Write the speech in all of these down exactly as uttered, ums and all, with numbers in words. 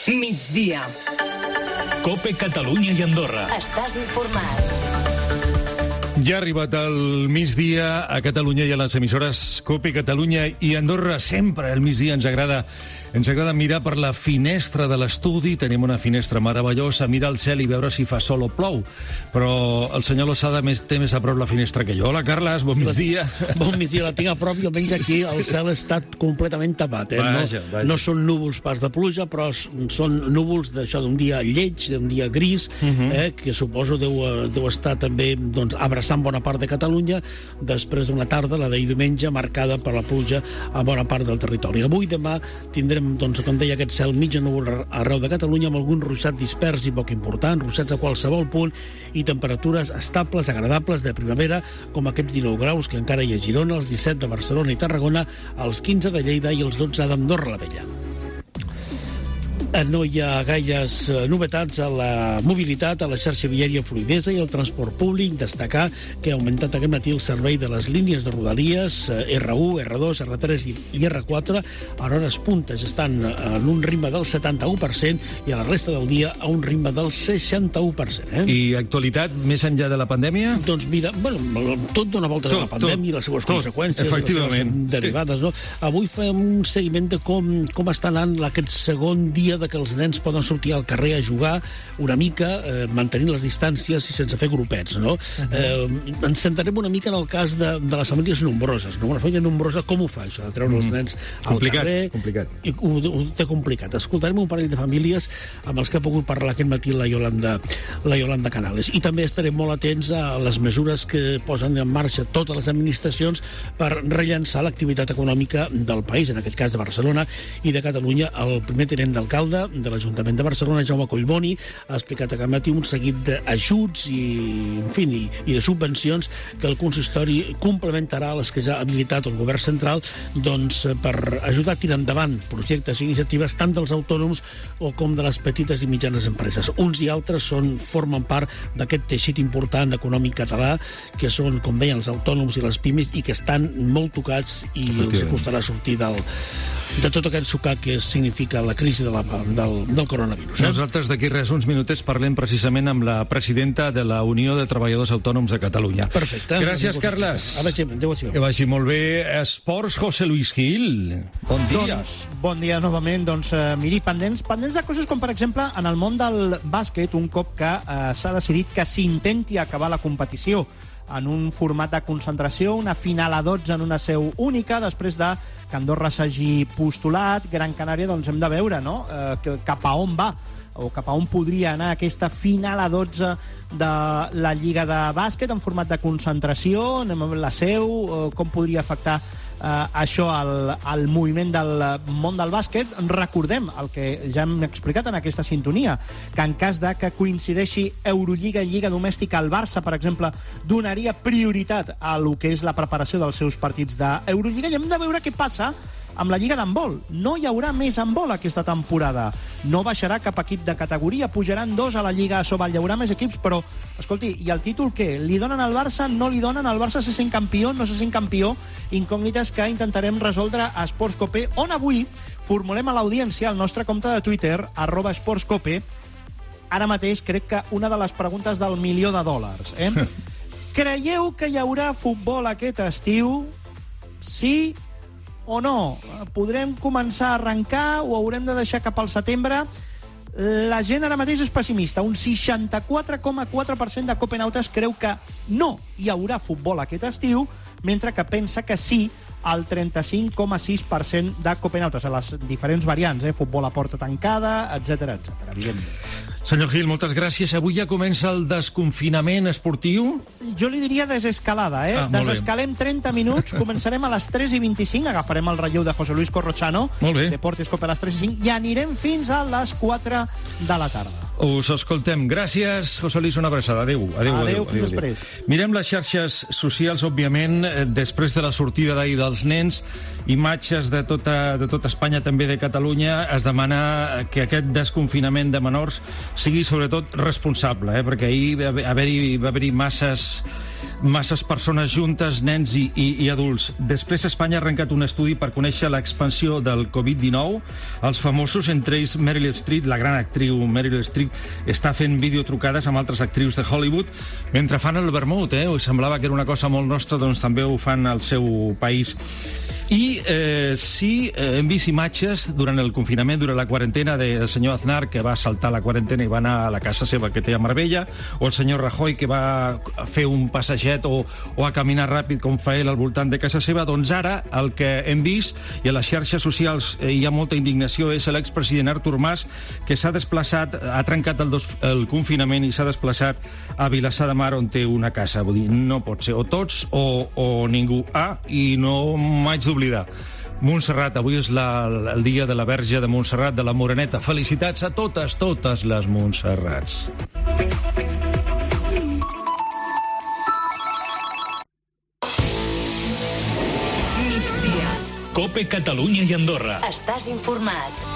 Migdia. COPE Catalunya i Andorra. Estàs informat. Ja ha arribat el migdia a Catalunya i a les emissores COPE Catalunya i Andorra. Sempre al migdia ens agrada ens agrada mirar per la finestra de l'estudi. Tenim una finestra meravellosa, mirar el cel i veure si fa sol o plou. Però el senyor Losada més, té més a prop la finestra que jo. Hola, Carles, bon migdia. Bon migdia, la tinc a prop i almenys aquí el cel està completament tapat. Eh? Vaja, no, vaja. no són núvols pas de pluja, però són núvols d'això d'un dia lleig, d'un dia gris, uh -huh. eh, que suposo deu, deu estar també doncs, abraçant bona part de Catalunya després d'una tarda, la d'ahir diumenge, marcada per la pluja a bona part del territori. Avui i demà tindrem, doncs, com deia, aquest cel mig núvol arreu de Catalunya, amb algun ruixat dispers i poc important, ruixats a qualsevol punt, i temperatures estables, agradables, de primavera, com aquests dinou graus que encara hi ha a Girona, els disset de Barcelona i Tarragona, els quinze de Lleida i els dotze d'Andorra la Vella. No hi ha gaires novetats a la mobilitat, a la xarxa viària fluidesa i al transport públic. Destacar que ha augmentat aquest matí el servei de les línies de Rodalies, erre u, erre dos, erre tres i erre quatre. A hores puntes estan en un ritme del setanta-u per cent i a la resta del dia a un ritme del seixanta-u per cent. Eh? I actualitat, més enllà de la pandèmia? Doncs mira, bueno, tot dona voltes tot, a la pandèmia i les seues tot, conseqüències, efectivament, les seves derivades. No? Avui fem un seguiment de com, com està anant aquest segon dia de que els nens poden sortir al carrer a jugar una mica, eh, mantenint les distàncies i sense fer grupets, no? Uh-huh. eh, ens centrarem una mica en el cas de, de les famílies nombroses, no? Una família nombrosa, com ho fa, això, de treure uh-huh. els nens al complicat, carrer? Complicat, I ho, ho té complicat. Escoltarem un parell de famílies amb els que ha pogut parlar aquest matí la Yolanda, la Yolanda Canales. I també estarem molt atents a les mesures que posen en marxa totes les administracions per rellançar l'activitat econòmica del país, en aquest cas de Barcelona i de Catalunya. El primer tinent d'alcalde de l'Ajuntament de Barcelona, Jaume Collboni, ha explicat aquest matí un seguit d'ajuts i, en fi, i, i de subvencions que el consistori complementarà a les que ja ha habilitat el govern central, doncs, per ajudar a tirar endavant projectes i iniciatives tant dels autònoms o com de les petites i mitjanes empreses. Uns i altres són, formen part d'aquest teixit important econòmic català, que són, com deien, els autònoms i les pimes, i que estan molt tocats i els costarà sortir del, de tot aquest sucat que significa la crisi de la, del, del coronavirus. Eh? Nosaltres d'aquí res, uns minutets, parlem precisament amb la presidenta de la Unió de Treballadors Autònoms de Catalunya. Perfecte. Gràcies, Carles. Ara, adéu-adéu. Que vagi molt bé. Esports, José Luis Gil. Bon dia. Doncs, bon dia novament. Doncs, eh, miri, pendents, pendents de coses com, per exemple, en el món del bàsquet, un cop que eh, s'ha decidit que s'intenti acabar la competició en un format de concentració, una final a dotze en una seu única, després de que Andorra s'hagi postulat. Gran Canària, doncs hem de veure, no?, eh, cap a on va o cap a on podria anar aquesta final a dotze de la Lliga de Bàsquet en format de concentració. Anem a la seu, com podria afectar Uh, això al, al moviment del món del bàsquet. Recordem el que ja hem explicat en aquesta sintonia, que en cas de que coincideixi Eurolliga i Lliga Domèstica, el Barça, per exemple, donaria prioritat a lo que és la preparació dels seus partits d'Eurolliga, i hem de veure què passa amb la Lliga d'handbol. No hi haurà més handbol aquesta temporada. No baixarà cap equip de categoria, pujaran dos a la Lliga Sobal. Hi haurà més equips, però, escolti, i el títol què? Li donen al Barça? No li donen? El Barça se sent campió? No se sent campió? Incògnites que intentarem resoldre a Esports Cope, on avui formulem a l'audiència al nostre compte de Twitter, arroba Esports Cope. Ara mateix crec que una de les preguntes del milió de dòlars. Eh? Creieu que hi haurà futbol aquest estiu? Sí o no? Podrem començar a arrencar o haurem de deixar cap al setembre? La gent ara mateix és pessimista. Un seixanta-quatre coma quatre per cent de copenautes creu que no hi haurà futbol aquest estiu, mentre que pensa que sí el trenta-cinc coma sis per cent de copenautes, a les diferents variants, eh? Futbol a porta tancada, etcètera, etcètera, evidentment. Senyor Gil, moltes gràcies. Avui ja comença el desconfinament esportiu? Jo li diria desescalada, eh? Ah, Desescalem trenta minuts, començarem a les tres i vint-i-cinc, agafarem el relleu de José Luis Corrochano, Deportes Cope a les tres i cinc, i anirem fins a les quatre de la tarda. Us escoltem. Gràcies, José Luis, una abraçada. Adéu. Adéu, adéu, adéu fins adéu. Després. Mirem les xarxes socials, òbviament, després de la sortida d'ahir dels nens, imatges de tota, de tota Espanya, també de Catalunya. Es demana que aquest desconfinament de menors sigui sobretot responsable, eh? Perquè ahir va haver-hi va haver-hi masses masses persones juntes, nens i, i, i adults. Després Espanya ha arrencat un estudi per conèixer l'expansió del covid dinou. Els famosos, entre ells Meryl Streep, la gran actriu Meryl Streep, està fent videotrucades amb altres actrius de Hollywood mentre fan el vermut, eh? Semblava que era una cosa molt nostra, doncs també ho fan al seu país. I eh, sí, eh, hem vist imatges durant el confinament, durant la quarantena, del senyor Aznar, que va saltar la quarantena i va anar a la casa seva que té a Marbella, o el senyor Rajoy, que va fer un passeget o, o a caminar ràpid, com fa ell, al voltant de casa seva. Doncs ara el que hem vist, i a les xarxes socials eh, hi ha molta indignació, és l'expresident Artur Mas, que s'ha desplaçat, ha trencat el, dos, el confinament i s'ha desplaçat a Vilassar de Mar, on té una casa. Vull dir, no pot ser o tots o, o ningú. Ah, i no m'haig d'oblidar Montserrat, avui és la, el dia de la Verge de Montserrat, de la Moreneta. Felicitats a totes, totes les Montserrats. Migdia. COPE Catalunya i Andorra. Estàs informat.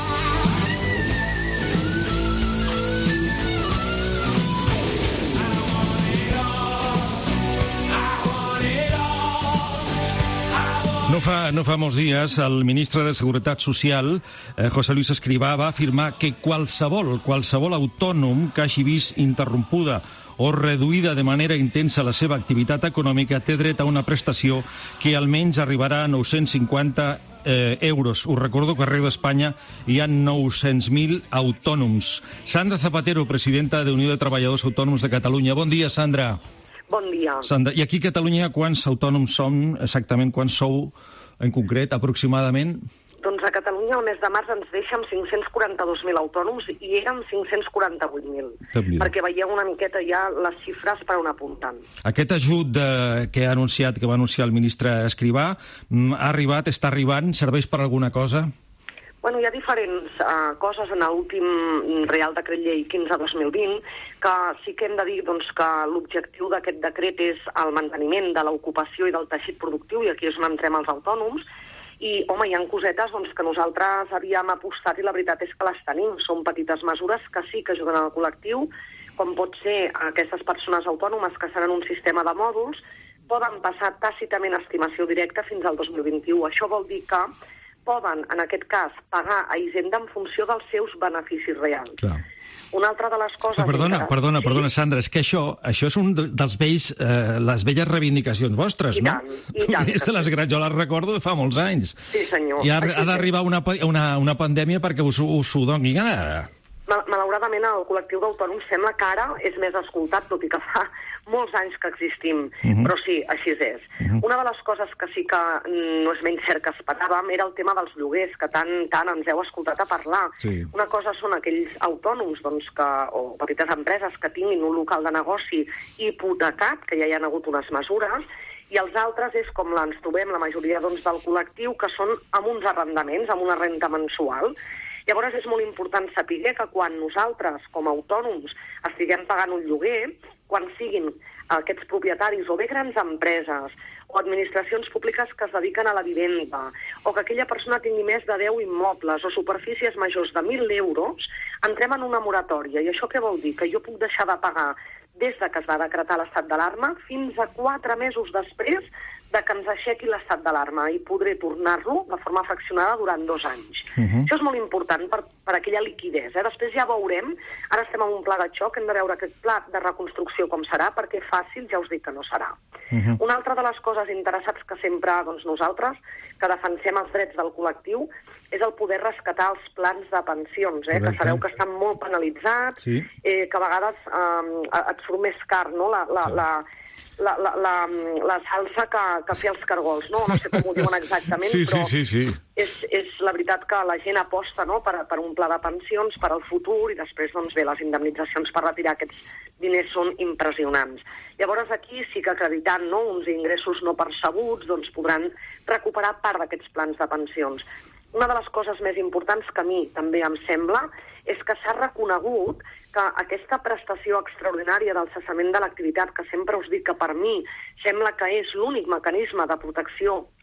No fa, no fa molts dies, el ministre de Seguretat Social, eh, José Luis Escrivá, va afirmar que qualsevol, qualsevol autònom que hagi vist interrompuda o reduïda de manera intensa la seva activitat econòmica té dret a una prestació que almenys arribarà a nou-cents cinquanta eh, euros. Us recordo que arreu d'Espanya hi ha nou-cents mil autònoms. Sandra Zapatero, presidenta de Unió de Treballadors Autònoms de Catalunya. Bon dia, Sandra. Bon dia. Sandra, i aquí a Catalunya quants autònoms som exactament? Quants sou en concret, aproximadament? Doncs a Catalunya el mes de març ens deixa amb cinc-cents quaranta-dos mil autònoms i érem cinc-cents quaranta-vuit mil, perquè veieu una miqueta ja les xifres per on apunten. Aquest ajut de, que ha anunciat, que va anunciar el ministre Escrivá, ha arribat, està arribant, serveix per alguna cosa? Bueno, hi ha diferents uh, coses en l'últim Real Decret Llei quinze dos mil vint, que sí que hem de dir doncs, que l'objectiu d'aquest decret és el manteniment de l'ocupació i del teixit productiu, i aquí és on entrem els autònoms, i, home, hi ha cosetes doncs, que nosaltres havíem apostat i la veritat és que les tenim. Són petites mesures que sí que ajuden al col·lectiu, com pot ser aquestes persones autònomes que estan en un sistema de mòduls, poden passar tàcitament a estimació directa fins al dos mil vint-i-u. Això vol dir que poden, en aquest cas, pagar a Hisenda en funció dels seus beneficis reals. Clar. Una altra de les coses... Ah, perdona, que... perdona, sí? perdona, Sandra, és que això, això és un dels vells, eh, les velles reivindicacions vostres, I no? tant, i tant. Des de les grans, jo les recordo de fa molts anys. Sí, senyor. I ha, ha d'arribar una, una, una pandèmia perquè us, us ho doni ara. Malauradament, el col·lectiu d'autònoms sembla que ara és més escoltat, tot i que fa molts anys que existim, uh-huh. però sí, així és. Uh-huh. Una de les coses que sí que no és menys cert que esperàvem era el tema dels lloguers, que tant, tant ens heu escoltat a parlar. Sí. Una cosa són aquells autònoms doncs, que, o petites empreses que tinguin un local de negoci hipotecat, que ja hi ha hagut unes mesures, i els altres és com ens trobem la majoria doncs, del col·lectiu, que són amb uns arrendaments, amb una renta mensual. Llavors és molt important saber que quan nosaltres, com a autònoms, estiguem pagant un lloguer, quan siguin aquests propietaris o bé grans empreses o administracions públiques que es dediquen a la vivenda, o que aquella persona tingui més de deu immobles o superfícies majors de mil euros, entrem en una moratòria. I això què vol dir? Que jo puc deixar de pagar des de que es va decretar l'estat d'alarma fins a quatre mesos després de que ens aixequi l'estat d'alarma i podré tornar-lo de forma fraccionada durant dos anys. Uh-huh. Això és molt important per, per aquella liquidesa. Eh? Després ja veurem, ara estem en un pla de xoc, hem de veure aquest pla de reconstrucció com serà, perquè fàcil ja us dic que no serà. Uh-huh. Una altra de les coses interessants que sempre doncs, nosaltres, que defensem els drets del col·lectiu, és el poder rescatar els plans de pensions, eh? que sabeu que estan molt penalitzats, sí. eh, que a vegades eh, et surt més car, no?, la... la, sí. la La, la, la, la salsa que, que fer els cargols, no? No sé com ho diuen exactament, sí, però sí, sí, sí. És, és la veritat que la gent aposta, no?, per, per un pla de pensions, per al futur, i després, doncs bé, les indemnitzacions per retirar aquests diners són impressionants. Llavors aquí sí que acreditant, no?, uns ingressos no percebuts, doncs podran recuperar part d'aquests plans de pensions. Una de les coses més importants que a mi també em sembla és que s'ha reconegut que aquesta prestació extraordinària del cessament de l'activitat, que sempre us dic que per mi sembla que és l'únic mecanisme de protecció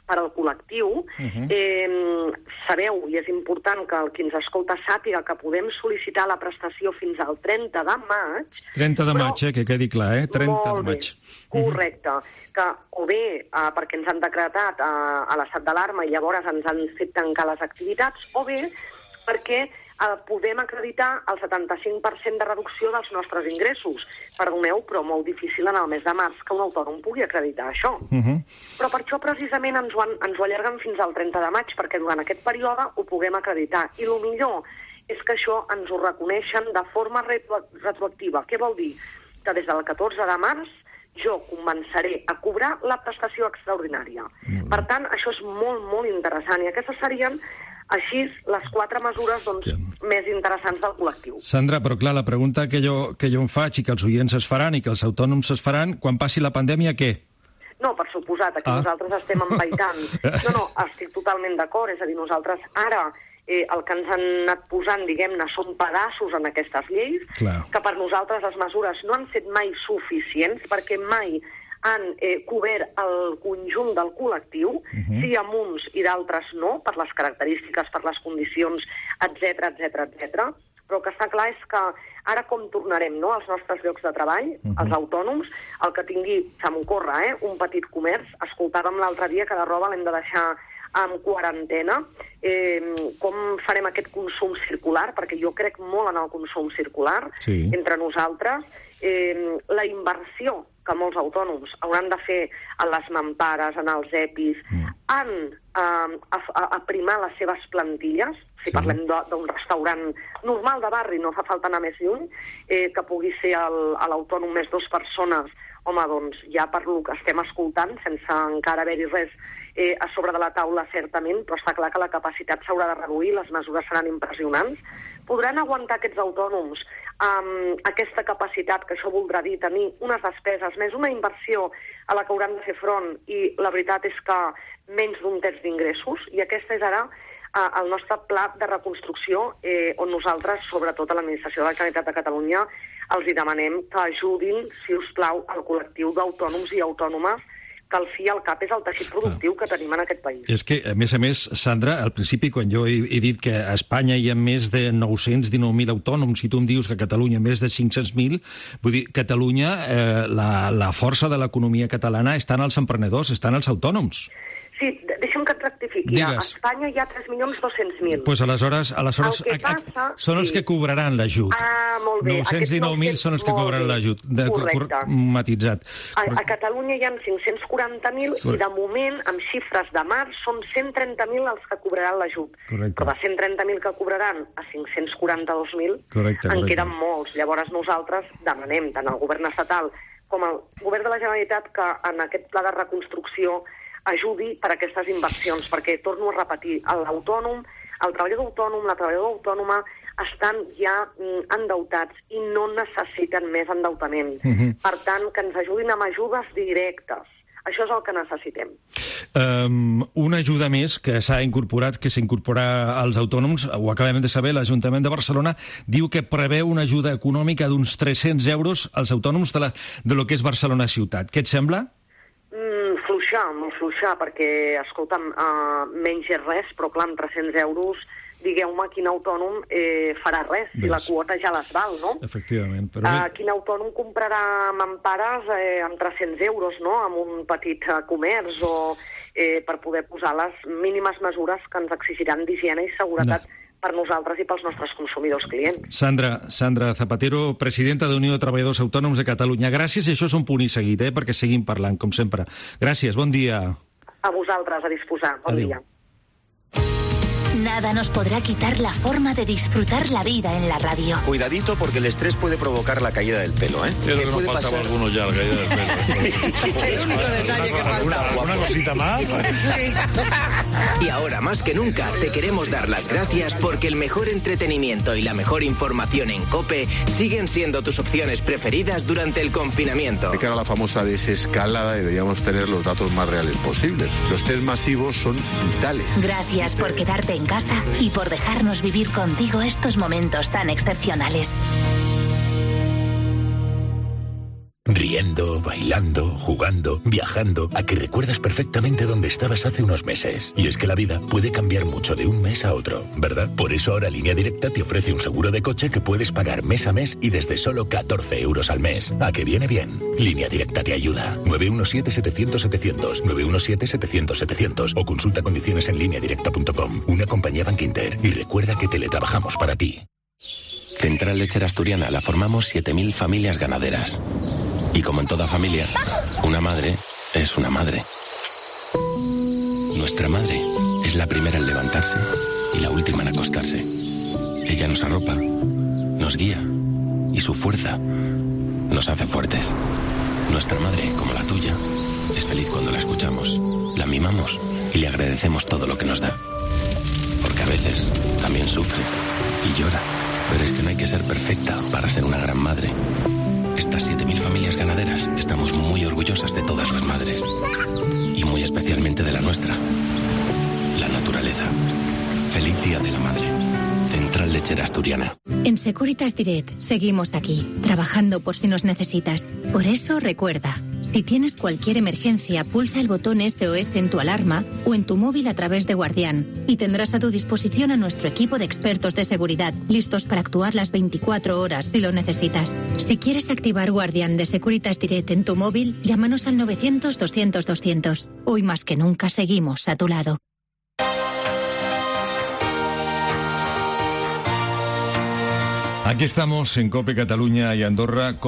per al col·lectiu. Uh-huh. eh, sabeu, i és important que el qui ens escolta sàpiga que podem sol·licitar la prestació fins al trenta de maig. trenta de maig, eh, que quedi clar, eh? trenta de maig. Correcte. Uh-huh. Que o bé eh, perquè ens han decretat eh, a l'estat d'alarma i llavors ens han fet tancar les activitats, o bé perquè eh, podem acreditar el setanta-cinc per cent de reducció dels nostres ingressos. Perdoneu, però molt difícil en el mes de març que un autònom pugui acreditar això. Uh-huh. Però per això precisament ens ho, ens ho allarguen fins al trenta de maig, perquè durant aquest període ho puguem acreditar. I el millor és que això ens ho reconeixen de forma retro retroactiva. Què vol dir? Que des del catorze de març jo començaré a cobrar la prestació extraordinària. Mm. Per tant, això és molt, molt interessant. I aquestes serien, així, les quatre mesures doncs, ja. més interessants del col·lectiu. Sandra, però clar, la pregunta que jo, que jo em faig i que els oients es faran i que els autònoms es faran, quan passi la pandèmia, què? No, per suposat, aquí ah. nosaltres estem empaitant. No, no, estic totalment d'acord. És a dir, nosaltres ara eh, el que ens han anat posant, diguem-ne, són pedaços en aquestes lleis, Clar. que per nosaltres les mesures no han set mai suficients, perquè mai han eh, cobert el conjunt del col·lectiu, uh-huh. sí amb uns i d'altres no, per les característiques, per les condicions, etcètera, etcètera, etcètera. Però el que està clar és que ara com tornarem no, als nostres llocs de treball, uh-huh. els autònoms, el que tingui, se m'ocorre, eh, un petit comerç, escoltàvem l'altre dia que la roba l'hem de deixar en quarantena, eh, com farem aquest consum circular, perquè jo crec molt en el consum circular sí. entre nosaltres, eh, la inversió que molts autònoms hauran de fer a les mampares, en els EPIs, mm. en eh, aprimar les seves plantilles, si sí. parlem d'un restaurant normal de barri, no fa falta anar més lluny, eh, que pugui ser l'autònom més dues persones, home, doncs ja per lo que estem escoltant, sense encara haver-hi res eh, a sobre de la taula, certament, però està clar que la capacitat s'haurà de reduir, les mesures seran impressionants. Podran aguantar aquests autònoms amb aquesta capacitat, que això voldrà dir tenir unes despeses, més una inversió a la que hauran de fer front, i la veritat és que menys d'un terç d'ingressos, i aquesta és ara eh, el nostre pla de reconstrucció, eh, on nosaltres, sobretot a l'Administració de la Generalitat de Catalunya, els hi demanem que ajudin, si us plau, al col·lectiu d'autònoms i autònomes, que al fi i al cap és el teixit productiu que tenim en aquest país. És que, a més a més, Sandra, al principi, quan jo he, he dit que a Espanya hi ha més de nou-cents dinou mil autònoms, i tu em dius que a Catalunya més de cinc-cents mil, vull dir, Catalunya, eh, la, la força de l'economia catalana està en els emprenedors, està en els autònoms. Sí, deixa'm que et rectifiqui. Digues. A Espanya hi ha tres milions dos-cents mil. Doncs pues aleshores, aleshores a, a, passa, són els sí. que cobraran l'ajut. Ah, molt bé. nou-cents dinou mil són els que cobraran l'ajut. Correcte. Matitzat. A, a Catalunya hi ha cinc-cents quaranta mil i de moment, amb xifres de març, són cent trenta mil els que cobraran l'ajut. Però de cent trenta mil que cobraran a cinc-cents quaranta-dos mil en queden molts. Llavors nosaltres demanem tant al govern estatal com al govern de la Generalitat que en aquest pla de reconstrucció ajudi per a aquestes inversions, perquè, torno a repetir, l'autònom, el treballador autònom, la treballadora autònoma estan ja mm, endeutats i no necessiten més endeutament. Uh-huh. Per tant, que ens ajudin amb ajudes directes. Això és el que necessitem. Um, una ajuda més que s'ha incorporat, que s'incorporarà als autònoms, ho acabem de saber, l'Ajuntament de Barcelona diu que preveu una ajuda econòmica d'uns tres-cents euros als autònoms de, la, de lo que és Barcelona ciutat. Què et sembla? Fluixar, molt fluixar, perquè, escolta'm, uh, menys és res, però clar, amb tres-cents euros, digueu-me quin autònom eh, farà res, si Ves. la quota ja les val, no? Efectivament. Però... Uh, quin autònom comprarà mampares eh, amb tres-cents euros, no?, amb un petit uh, comerç, o eh, per poder posar les mínimes mesures que ens exigiran d'higiene i seguretat no. per nosaltres i pels nostres consumidors clients. Sandra, Sandra Zapatero, presidenta d'Unió de Treballadors Autònoms de Catalunya. Gràcies, i això és un punt i seguit, eh, perquè seguim parlant, com sempre. Gràcies, bon dia. A vosaltres, a disposar. Bon Adeu. dia. Nada nos podrá quitar la forma de disfrutar la vida en la radio. Cuidadito, porque el estrés puede provocar la caída del pelo, ¿eh? Creo que nos faltaba pasar? algunos ya la caída del pelo. El único detalle que falta. ¿Alguna cosita más? Y ahora, más que nunca, te queremos dar las gracias porque el mejor entretenimiento y la mejor información en COPE siguen siendo tus opciones preferidas durante el confinamiento. De cara a la famosa desescalada, deberíamos tener los datos más reales posibles. Los test masivos son vitales. Gracias por quedarte en casa y por dejarnos vivir contigo estos momentos tan excepcionales. Riendo, bailando, jugando, viajando, a que recuerdas perfectamente dónde estabas hace unos meses. Y es que la vida puede cambiar mucho de un mes a otro, ¿verdad? Por eso ahora Línea Directa te ofrece un seguro de coche que puedes pagar mes a mes y desde solo catorce euros al mes. ¿A que viene bien? Línea Directa te ayuda. nueve uno siete, setecientos, setecientos, nueve uno siete, setecientos, setecientos o consulta condiciones en línea directa punto com. Una compañía Bankinter. Y recuerda que teletrabajamos para ti. Central Lechera Asturiana la formamos siete mil familias ganaderas. Y como en toda familia, una madre es una madre. Nuestra madre es la primera en levantarse y la última en acostarse. Ella nos arropa, nos guía y su fuerza nos hace fuertes. Nuestra madre, como la tuya, es feliz cuando la escuchamos, la mimamos y le agradecemos todo lo que nos da. Porque a veces también sufre y llora. Pero es que no hay que ser perfecta para ser una gran madre. Estas siete mil familias ganaderas estamos muy orgullosas de todas las madres. Y muy especialmente de la nuestra, la naturaleza. Feliz Día de la Madre. Central Lechera Asturiana. En Securitas Direct seguimos aquí, trabajando por si nos necesitas. Por eso recuerda, si tienes cualquier emergencia, pulsa el botón S O S en tu alarma o en tu móvil a través de Guardián y tendrás a tu disposición a nuestro equipo de expertos de seguridad, listos para actuar las veinticuatro horas si lo necesitas. Si quieres activar Guardián de Securitas Direct en tu móvil, llámanos al novecientos, doscientos, doscientos. Hoy más que nunca seguimos a tu lado. Aquí estamos en COPE Cataluña y Andorra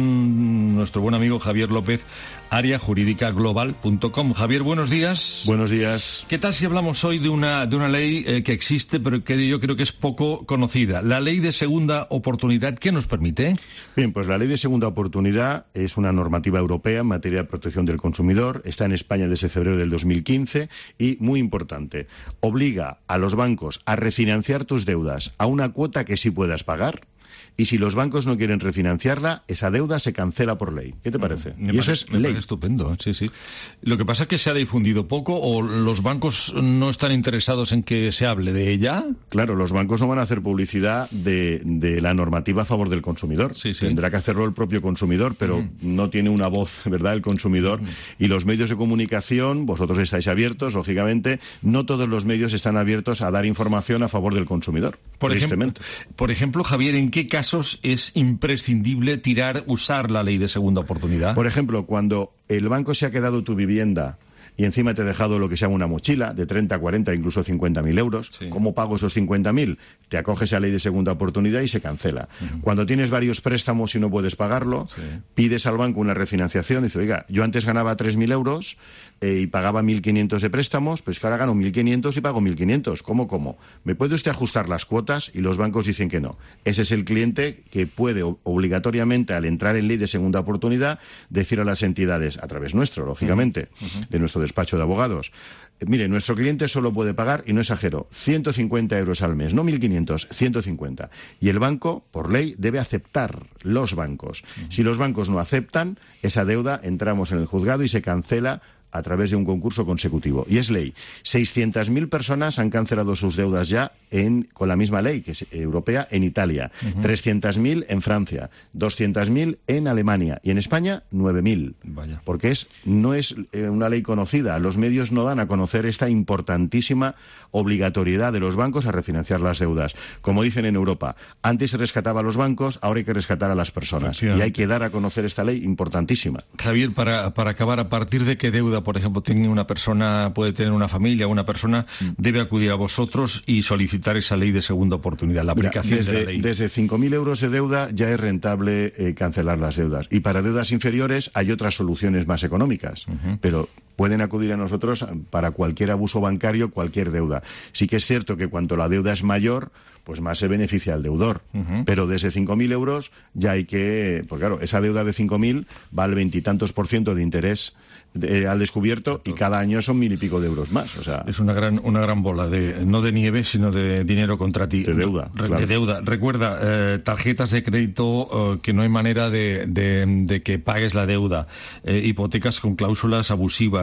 con nuestro buen amigo Javier López, área jurídica global punto com. Javier, buenos días. Buenos días. ¿Qué tal si hablamos hoy de una, de una ley eh, que existe, pero que yo creo que es poco conocida? La Ley de Segunda Oportunidad, ¿qué nos permite? Bien, pues la Ley de Segunda Oportunidad es una normativa europea en materia de protección del consumidor. Está en España desde febrero del dos mil quince y, muy importante, obliga a los bancos a refinanciar tus deudas a una cuota que sí puedas pagar. Y si los bancos no quieren refinanciarla, esa deuda se cancela por ley. ¿Qué te parece? Me y parece, eso es me ley. Parece estupendo, sí, sí. Lo que pasa es que se ha difundido poco o los bancos no están interesados en que se hable de ella. Claro, los bancos no van a hacer publicidad de, de la normativa a favor del consumidor. Sí, sí. Tendrá que hacerlo el propio consumidor, pero mm. no tiene una voz, ¿verdad?, el consumidor. Mm. Y los medios de comunicación, vosotros estáis abiertos, lógicamente, no todos los medios están abiertos a dar información a favor del consumidor. Por ejemplo, por ejemplo, Javier, ¿en qué casos es imprescindible tirar, usar la Ley de Segunda Oportunidad? Por ejemplo, cuando el banco se ha quedado tu vivienda y encima te ha dejado lo que se llama una mochila de treinta, cuarenta, incluso cincuenta mil euros. Sí. ¿Cómo pago esos cincuenta mil? Te acoges a la Ley de Segunda Oportunidad y se cancela. Uh-huh. Cuando tienes varios préstamos y no puedes pagarlo, sí. pides al banco una refinanciación y dices, oiga, yo antes ganaba tres mil euros eh, y pagaba mil quinientos de préstamos, pues que ahora gano mil quinientos y pago mil quinientos. ¿Cómo, cómo? ¿Me puede usted ajustar las cuotas? Y los bancos dicen que no. Ese es el cliente que puede obligatoriamente, al entrar en Ley de Segunda Oportunidad, decir a las entidades, a través nuestro, lógicamente, uh-huh. de nuestro despacho de abogados, mire, nuestro cliente solo puede pagar, y no exagero, ciento cincuenta euros al mes, no mil quinientos, ciento cincuenta. Y el banco, por ley, debe aceptar, los bancos. Uh-huh. Si los bancos no aceptan, esa deuda entramos en el juzgado y se cancela a través de un concurso consecutivo. Y es ley. seiscientas mil personas han cancelado sus deudas ya en, con la misma ley, que es europea, en Italia. Uh-huh. trescientas mil en Francia. doscientas mil en Alemania. Y en España, nueve mil. Vaya. Porque es, no es eh, una ley conocida. Los medios no dan a conocer esta importantísima obligatoriedad de los bancos a refinanciar las deudas. Como dicen en Europa, antes se rescataba a los bancos, ahora hay que rescatar a las personas. Y hay que dar a conocer esta ley importantísima. Javier, para, para acabar, ¿a partir de qué deuda, por ejemplo, tiene una persona, puede tener una familia, una persona debe acudir a vosotros y solicitar esa Ley de Segunda Oportunidad, la aplicación Mira, desde, de la ley? Desde cinco mil euros de deuda ya es rentable eh, cancelar las deudas. Y para deudas inferiores hay otras soluciones más económicas. Uh-huh. Pero pueden acudir a nosotros para cualquier abuso bancario, cualquier deuda. Sí que es cierto que cuanto la deuda es mayor, pues más se beneficia al deudor. Uh-huh. Pero desde cinco mil euros ya hay que... Pues claro, esa deuda de cinco mil va al veintitantos por ciento de interés de, al descubierto, y cada año son mil y pico de euros más. O sea, es una gran una gran bola, de no de nieve, sino de dinero contra ti. De deuda. Re, claro. De deuda. Recuerda, eh, tarjetas de crédito, eh, que no hay manera de, de, de que pagues la deuda. Eh, hipotecas con cláusulas abusivas.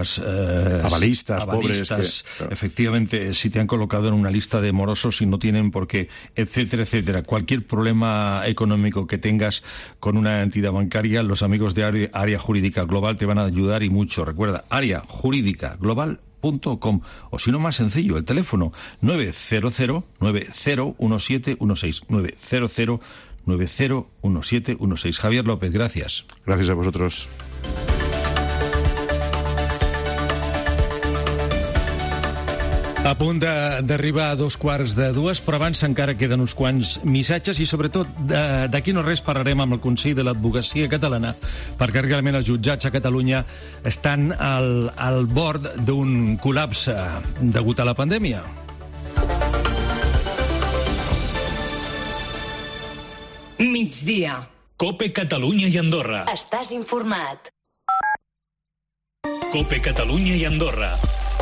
las eh, avalistas, avalistas, pobres. Que... Efectivamente, si te han colocado en una lista de morosos y no tienen por qué, etcétera, etcétera. Cualquier problema económico que tengas con una entidad bancaria, los amigos de Área, Área Jurídica Global te van a ayudar y mucho. Recuerda, Área Jurídica Global punto com, o si no, más sencillo, el teléfono nueve cero cero nueve cero uno siete uno seis, nueve cero cero nueve cero uno siete uno seis. Javier López, gracias. Gracias a vosotros. A punt d'arribar a dos quarts de dues, però abans encara queden uns quants missatges i, sobretot, d'aquí no res parlarem amb el Consell de l'Advocacia Catalana, perquè realment els jutjats a Catalunya estan al, al bord d'un col·lapse degut a la pandèmia. Migdia. COPE Catalunya i Andorra. Estàs informat. COPE Catalunya i Andorra.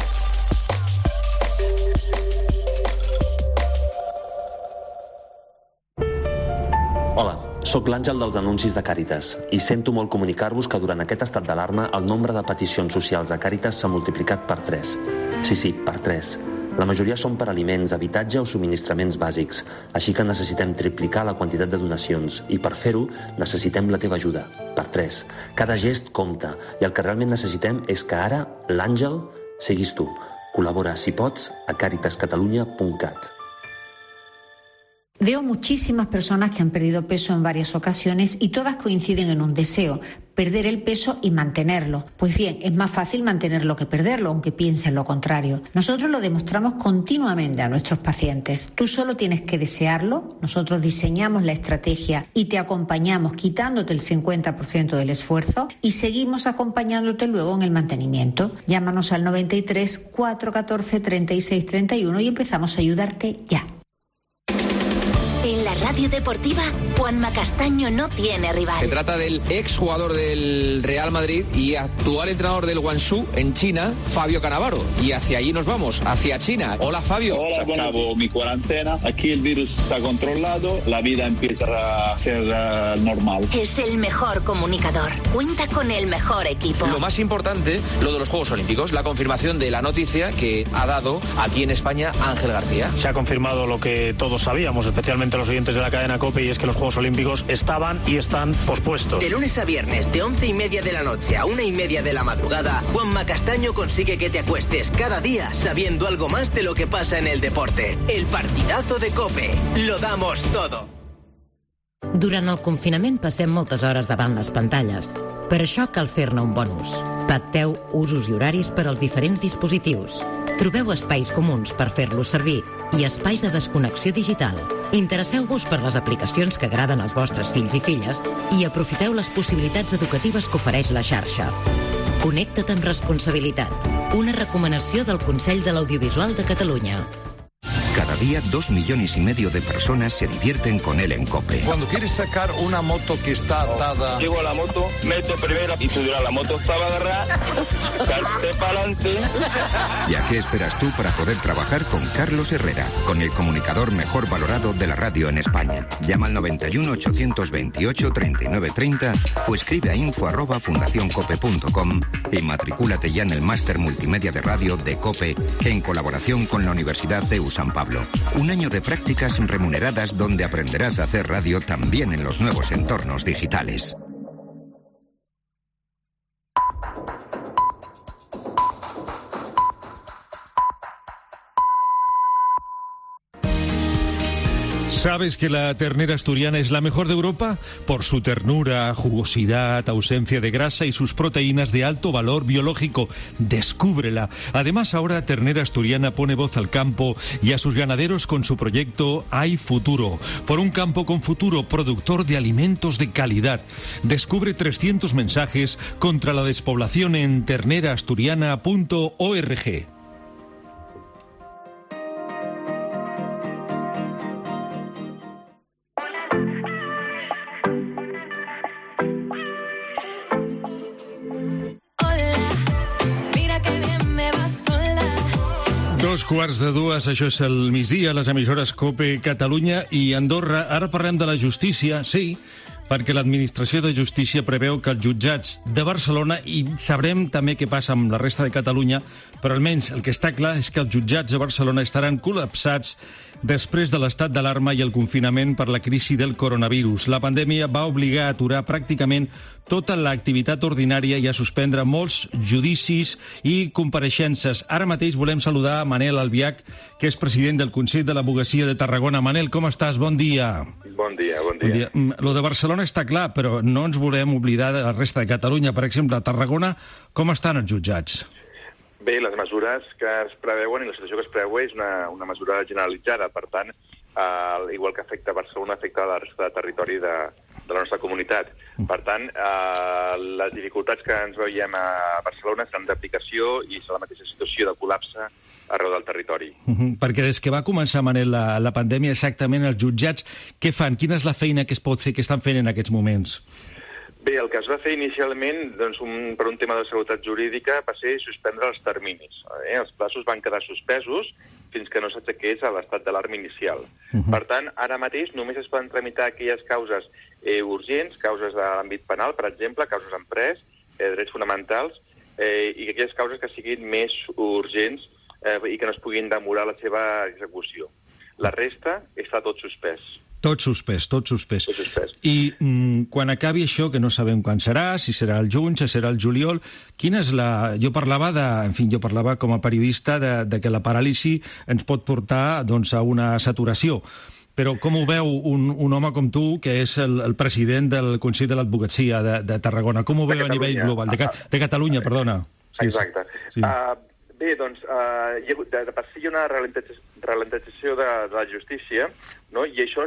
Hola, sóc l'Àngel dels anuncis de Càritas i sento molt comunicar-vos que durant aquest estat d'alarma el nombre de peticions socials a Càritas s'ha multiplicat per tres. Sí, sí, per tres. La majoria són per aliments, habitatge o subministraments bàsics, així que necessitem triplicar la quantitat de donacions i per fer-ho necessitem la teva ajuda, per tres. Cada gest compta i el que realment necessitem és que ara l'Àngel siguis tu. Col·labora, si pots, a càritas catalunya punt cat. Veo muchísimas personas que han perdido peso en varias ocasiones y todas coinciden en un deseo, perder el peso y mantenerlo. Pues bien, es más fácil mantenerlo que perderlo, aunque piensen lo contrario. Nosotros lo demostramos continuamente a nuestros pacientes. Tú solo tienes que desearlo, nosotros diseñamos la estrategia y te acompañamos quitándote el cincuenta por ciento del esfuerzo y seguimos acompañándote luego en el mantenimiento. Llámanos al noventa y tres, cuatro catorce, treinta y seis, treinta y uno y empezamos a ayudarte ya. En la radio deportiva, Juanma Castaño no tiene rival. Se trata del exjugador del Real Madrid y actual entrenador del Guangzhou en China, Fabio Cannavaro. Y hacia allí nos vamos, hacia China. Hola, Fabio. Hola, acabo mi cuarentena. Aquí el virus está controlado, la vida empieza a ser uh, normal. Es el mejor comunicador. Cuenta con el mejor equipo. Lo más importante, lo de los Juegos Olímpicos, la confirmación de la noticia que ha dado aquí en España Ángel García. Se ha confirmado lo que todos sabíamos, especialmente los oyentes de la cadena COPE, y es que los Juegos Olímpicos estaban y están pospuestos. De lunes a viernes, de once y media de la noche a una y media de la madrugada, Juanma Castaño consigue que te acuestes cada día sabiendo algo más de lo que pasa en el deporte. El partidazo de COPE. Lo damos todo. Durant el confinament passem moltes hores davant les pantalles. Per això cal fer-ne un bon ús. Pacteu usos i horaris per als diferents dispositius. Trobeu espais comuns per fer-los servir i espais de desconnexió digital. Interesseu-vos per les aplicacions que agraden als vostres fills i filles i aprofiteu les possibilitats educatives que ofereix la xarxa. Connecta't amb responsabilitat. Una recomanació del Consell de l'Audiovisual de Catalunya. Cada día dos millones y medio de personas se divierten con él en COPE. Cuando quieres sacar una moto que está atada... Llego a la moto, meto primero y subirá la moto estaba agarrada, salte para adelante. ¿Y a qué esperas tú para poder trabajar con Carlos Herrera, con el comunicador mejor valorado de la radio en España? Llama al noventa y uno, ochocientos veintiocho, treinta y nueve treinta o escribe a info arroba fundacioncope punto com y matricúlate ya en el máster multimedia de radio de COPE en colaboración con la Universidad C E U San Pablo. Un año de prácticas remuneradas donde aprenderás a hacer radio también en los nuevos entornos digitales. ¿Sabes que la ternera asturiana es la mejor de Europa? Por su ternura, jugosidad, ausencia de grasa y sus proteínas de alto valor biológico. Descúbrela. Además, ahora Ternera Asturiana pone voz al campo y a sus ganaderos con su proyecto Hay Futuro. Por un campo con futuro, productor de alimentos de calidad. Descubre trescientos mensajes contra la despoblación en ternera asturiana punto org. Dos quarts de dues, això és el migdia, les emissores COPE Catalunya i Andorra. Ara parlem de la justícia, sí, perquè l'Administració de Justícia preveu que els jutjats de Barcelona, i sabrem també què passa amb la resta de Catalunya, però almenys el que està clar és que els jutjats de Barcelona estaran col·lapsats després de l'estat d'alarma i el confinament per la crisi del coronavirus. La pandèmia va obligar a aturar pràcticament tota l'activitat ordinària i a suspendre molts judicis i compareixences. Ara mateix volem saludar Manel Albiach, que és president del Consell de l'Advocacia de Tarragona. Manel, com estàs? Bon dia. Bon dia, bon dia. Bon dia. Lo de Barcelona està clar, però no ens volem oblidar de la resta de Catalunya. Per exemple, a Tarragona, com estan els jutjats? Bé, les mesures que es preveuen i la situació que es preveu és una, una mesura generalitzada. Per tant, eh, igual que afecta Barcelona, afecta la resta de territori de, de la nostra comunitat. Per tant, eh, les dificultats que ens veiem a Barcelona seran d'aplicació i és la mateixa situació de col·lapse arreu del territori. Uh -huh. Perquè des que va començar, Manel, la, la pandèmia, exactament els jutjats, què fan? Quina és la feina que es pot fer, que estan fent en aquests moments? Bé, el que es va fer inicialment, doncs, un, per un tema de seguretat jurídica, va ser suspendre els terminis. Eh? Els plaços van quedar suspesos fins que no s'aixequés a l'estat d'alarma inicial. Uh-huh. Per tant, ara mateix només es poden tramitar aquelles causes eh, urgents, causes de l'àmbit penal, per exemple, causes en pres, eh, drets fonamentals, eh, i aquelles causes que siguin més urgents eh, i que no es puguin demorar la seva execució. La resta està tot suspès. Tot suspès, tot suspès. Tot suspès. I mm, quan acabi això, que no sabem quan serà, si serà el juny, si serà el juliol, quina és la... Jo parlava de... En fi, jo parlava com a periodista de, de que la paràlisi ens pot portar, doncs, a una saturació. Però com ho veu un, un home com tu, que és el, el president del Consell de l'Advocacia de, de Tarragona? Com ho veu a nivell global? De, de Catalunya, perdona. Sí, exacte. Sí. Uh, Bé, doncs, eh, de, de per si hi ha una ralentització de, de la justícia, no? I això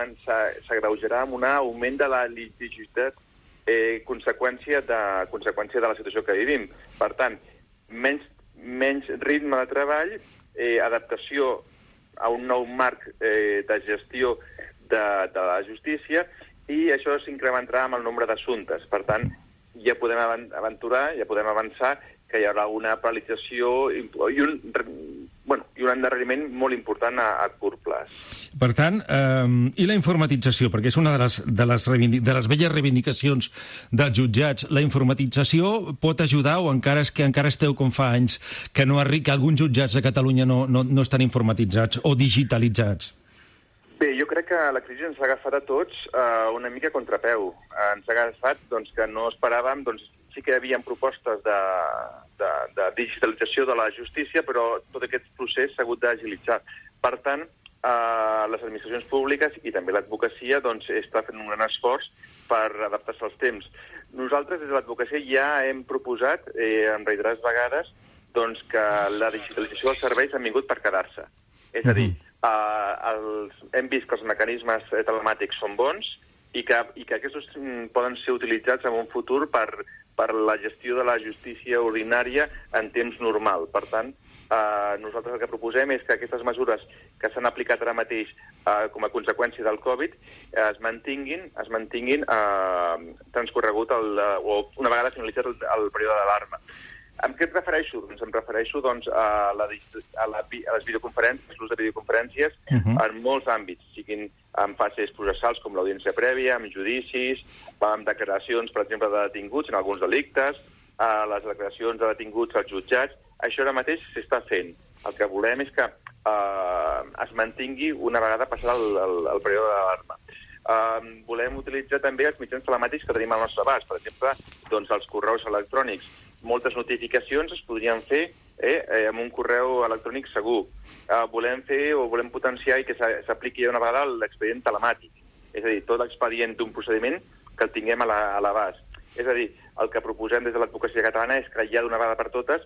s'agreujarà amb un augment de la litigiositat eh, conseqüència, de, conseqüència de la situació que vivim. Per tant, menys, menys ritme de treball, eh, adaptació a un nou marc eh, de gestió de, de la justícia, i això s'incrementarà amb el nombre d'assumptes. Per tant, ja podem aventurar, ja podem avançar que hi haurà una paralització i un, bueno, i un endarreriment molt important a, a curt plaç. Per tant, eh, i la informatització, perquè és una de les, de, les de les velles reivindicacions dels jutjats, la informatització pot ajudar o encara és que encara esteu com fa anys que, no arri que alguns jutjats de Catalunya no, no, no estan informatitzats o digitalitzats? Bé, jo crec que la crisi ens ha agafat a tots uh, una mica a contrapeu. Uh, ens ha agafat doncs, que no esperàvem... Doncs, sí que hi havia propostes de, de, de digitalització de la justícia, però tot aquest procés s'ha hagut d'agilitzar. Per tant, eh, les administracions públiques i també l'advocacia doncs, està fent un gran esforç per adaptar-se als temps. Nosaltres, des de l'advocacia, ja hem proposat, eh, en reiterades vegades, doncs, que la digitalització dels serveis ha vingut per quedar-se. És a dir, eh, els, hem vist que els mecanismes telemàtics són bons i que, i que aquests poden ser utilitzats en un futur per, per la gestió de la justícia ordinària en temps normal. Per tant, eh, nosaltres el que proposem és que aquestes mesures que s'han aplicat ara mateix eh, com a conseqüència del Covid eh, es mantinguin, es mantinguin eh, transcorregut el, o una vegada finalitzat el, el període d'alarma. Amb què em refereixo? Doncs em refereixo doncs, a, la, a, la, a les videoconferències, l'ús de videoconferències uh-huh. en molts àmbits, siguin en fases processals com l'audiència prèvia, amb judicis, amb declaracions, per exemple, de detinguts en alguns delictes, a les declaracions de detinguts als jutjats. Això ara mateix s'està fent. El que volem és que eh, es mantingui una vegada passat el, el, el període d'alarma. Uh, volem utilitzar també els mitjans telemàtics que tenim al nostre abast. Per exemple, doncs, els correus electrònics. Moltes notificacions es podrien fer eh, eh, amb un correu electrònic segur. Uh, volem fer o volem potenciar i que s'apliqui una vegada l'expedient telemàtic. És a dir, tot l'expedient d'un procediment que el tinguem a l'abast. És a dir, el que proposem des de l'advocacia catalana és que ja d'una vegada per totes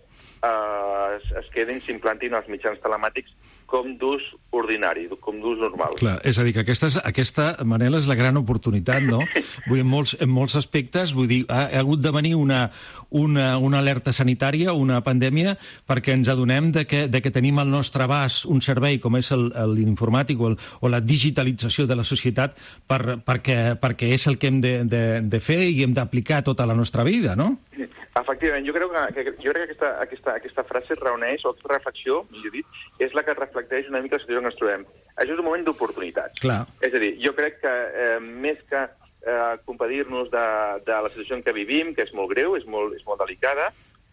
eh, es, es quedin, s'implantin els mitjans telemàtics com d'ús ordinari, com d'ús normal. Clar, és a dir, que aquesta, és, aquesta Manel, és la gran oportunitat, no? Vull dir, en molts, en molts aspectes, vull dir, ha, ha hagut de venir una, una, una alerta sanitària, una pandèmia, perquè ens adonem de que, de que tenim al nostre abast un servei com és l'informàtic o, el, o la digitalització de la societat per, perquè, perquè és el que hem de, de, de fer i hem d'aplicar tota la nostra vida, no? Efectivament, jo crec que, que, jo crec que aquesta, aquesta, aquesta frase reuneix, o aquesta reflexió, millor dit, és la que reflecteix una mica la situació que ens trobem. Això és un moment d'oportunitats. Clar. És a dir, jo crec que eh, més que eh, compadir-nos de, de la situació en què vivim, que és molt greu, és molt, és molt delicada.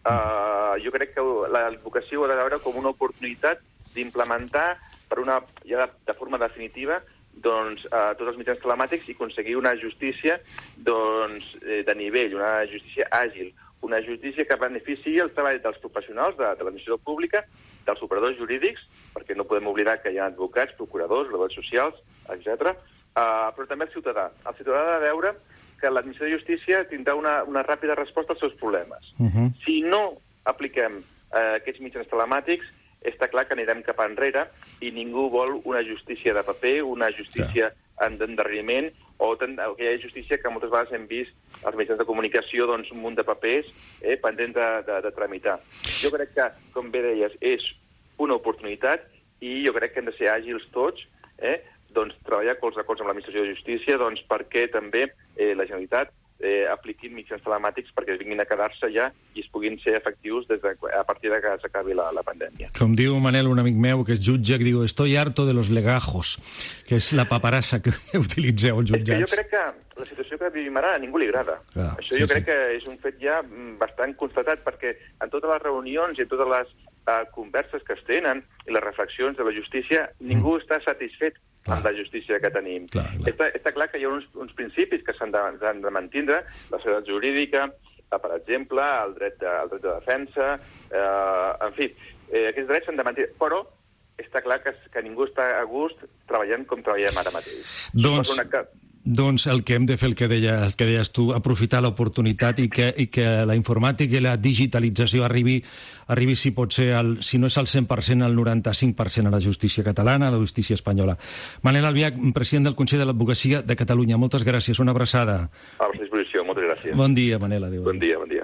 Eh, jo crec que l'advocacia ho ha de veure com una oportunitat d'implementar per una, ja de, de forma definitiva doncs, eh, tots els mitjans telemàtics i aconseguir una justícia doncs, eh, de nivell, una justícia àgil, una justícia que beneficiï el treball dels professionals de, de l'administració pública, dels operadors jurídics, perquè no podem oblidar que hi ha advocats, procuradors, treballadors socials, etcètera, uh, però també el ciutadà. El ciutadà ha de veure que l'administració de justícia tindrà una, una ràpida resposta als seus problemes. Uh-huh. Si no apliquem uh, aquests mitjans telemàtics, està clar que anirem cap enrere i ningú vol una justícia de paper, una justícia en endarreriment, o aquella justícia que moltes vegades hem vist als mitjans de comunicació, doncs, un munt de papers eh, pendents de, de, de tramitar. Jo crec que, com bé deies, és una oportunitat i jo crec que hem de ser àgils tots, eh, doncs, treballar colze a colze amb l'administració de justícia doncs, perquè també eh, la Generalitat eh, apliquin mitjans telemàtics perquè es vinguin a quedar-se ja i es puguin ser efectius des de, a partir de que s'acabi la, la pandèmia. Com diu Manel, un amic meu que és jutge, que diu estoy harto de los legajos, que és la paperassa que utilitzeu els jutjats. És que jo crec que la situació que vivim ara a ningú li agrada. Ah, Això sí, jo crec sí. que és un fet ja bastant constatat perquè en totes les reunions i en totes les uh, converses que es tenen i les reflexions de la justícia, ningú mm. està satisfet clar. amb la justícia que tenim. Clar, clar. Està, està clar que hi ha uns, uns principis que s'han de, de mantindre, la seguretat jurídica, per exemple, el dret de, el dret de defensa, eh, en fi, eh, aquests drets s'han de mantenir, però està clar que, que ningú està a gust treballant com treballem ara mateix. Doncs... Doncs el que hem de fer, el que deies, el que deies tu, aprofitar l'oportunitat i que, i que la informàtica i la digitalització arribi, arribi si pot ser, al, si no és al cent per cent, al noranta-cinc per cent a la justícia catalana, a la justícia espanyola. Manel Albiach, president del Consell de l'Advocacia de Catalunya, moltes gràcies, una abraçada. A vostra disposició, moltes gràcies. Bon dia, Manel, adéu. Bon dia, bon dia.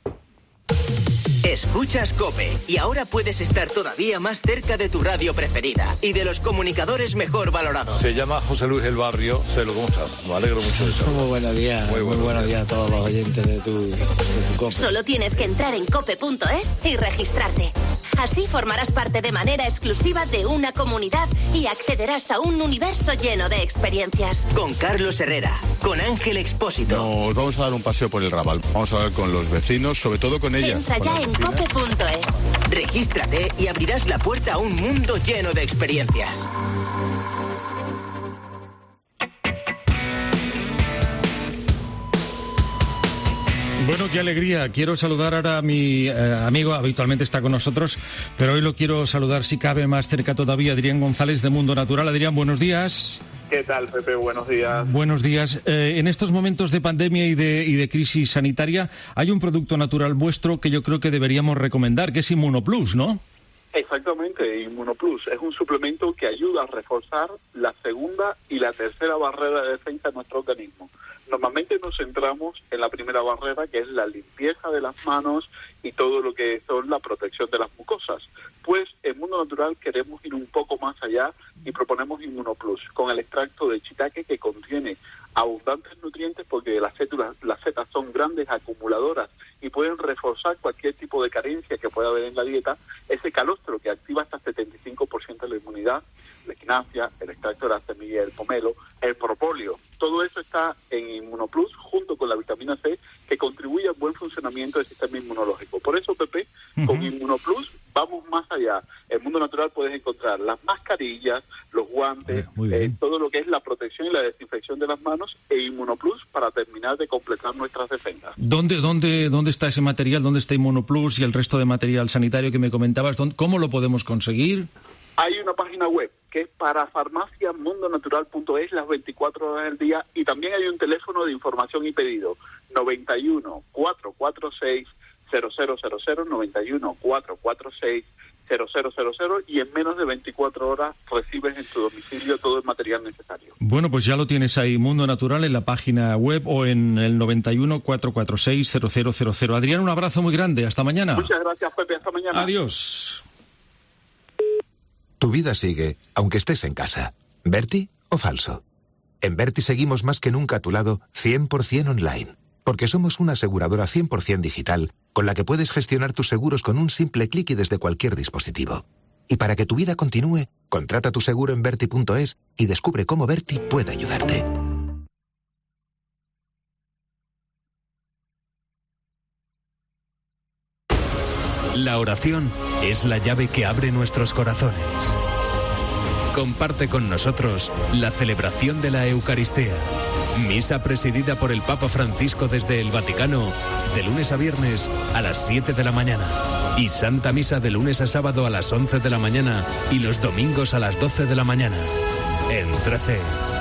Escuchas COPE y ahora puedes estar todavía más cerca de tu radio preferida y de los comunicadores mejor valorados. Se llama José Luis del Barrio. Sé lo cómo estás. Me alegro mucho de eso. Muy buenos días. Muy, muy buenos días a todos los oyentes de tu, de tu COPE. Solo tienes que entrar en cope punto es y registrarte. Así formarás parte de manera exclusiva de una comunidad y accederás a un universo lleno de experiencias. Con Carlos Herrera, con Ángel Expósito. Nos vamos a dar un paseo por el Raval. Vamos a hablar con los vecinos, sobre todo con ellas. Entra ya en cope punto es. Regístrate y abrirás la puerta a un mundo lleno de experiencias. Bueno, qué alegría. Quiero saludar ahora a mi eh, amigo, habitualmente está con nosotros, pero hoy lo quiero saludar, si cabe, más cerca todavía, Adrián González de Mundo Natural. Adrián, buenos días. ¿Qué tal, Pepe? Buenos días. Buenos días. Eh, en estos momentos de pandemia y de, y de crisis sanitaria, hay un producto natural vuestro que yo creo que deberíamos recomendar, que es Inmunoplus, ¿no? Exactamente, Inmunoplus es un suplemento que ayuda a reforzar la segunda y la tercera barrera de defensa de nuestro organismo. Normalmente nos centramos en la primera barrera, que es la limpieza de las manos y todo lo que son la protección de las mucosas. Pues en Mundo Natural queremos ir un poco más allá y proponemos Inmunoplus con el extracto de shiitake, que contiene abundantes nutrientes porque las células, las setas son grandes acumuladoras y pueden reforzar cualquier tipo de carencia que pueda haber en la dieta. Ese calostro que activa hasta setenta y cinco por ciento de la inmunidad, la equinacia, el extracto de la semilla del pomelo, el propóleo, todo eso está en Inmunoplus junto con la vitamina C, que contribuye al buen funcionamiento del sistema inmunológico. Por eso, Pepe, uh-huh. con Inmunoplus vamos más allá. En Mundo Natural puedes encontrar las mascarillas, los guantes, eh, todo lo que es la protección y la desinfección de las manos, e Inmunoplus para terminar de completar nuestras defensas. ¿Dónde, dónde, dónde está ese material? ¿Dónde está Inmunoplus y el resto de material sanitario que me comentabas? ¿Cómo lo podemos conseguir? Hay una página web que es para farmacia mundo natural punto es las veinticuatro horas del día, y también hay un teléfono de información y pedido noventa y uno, cuatrocientos cuarenta y seis, cero cero cero cero, noventa y uno, cuatrocientos cuarenta y seis, cero cero cero cero, y en menos de veinticuatro horas recibes en tu domicilio todo el material necesario. Bueno, pues ya lo tienes ahí, Mundo Natural, en la página web o en el noventa y uno, cuatrocientos cuarenta y seis, cero cero cero cero. Adrián, un abrazo muy grande, hasta mañana. Muchas gracias, Pepe, hasta mañana. Adiós. Tu vida sigue, aunque estés en casa. ¿Berti o falso? En Berti seguimos más que nunca a tu lado, cien por ciento online. Porque somos una aseguradora cien por ciento digital, con la que puedes gestionar tus seguros con un simple clic y desde cualquier dispositivo. Y para que tu vida continúe, contrata tu seguro en berti punto es y descubre cómo Berti puede ayudarte. La oración es la llave que abre nuestros corazones. Comparte con nosotros la celebración de la Eucaristía. Misa presidida por el Papa Francisco desde el Vaticano, de lunes a viernes a las siete de la mañana. Y Santa Misa de lunes a sábado a las once de la mañana y los domingos a las doce de la mañana. En trece.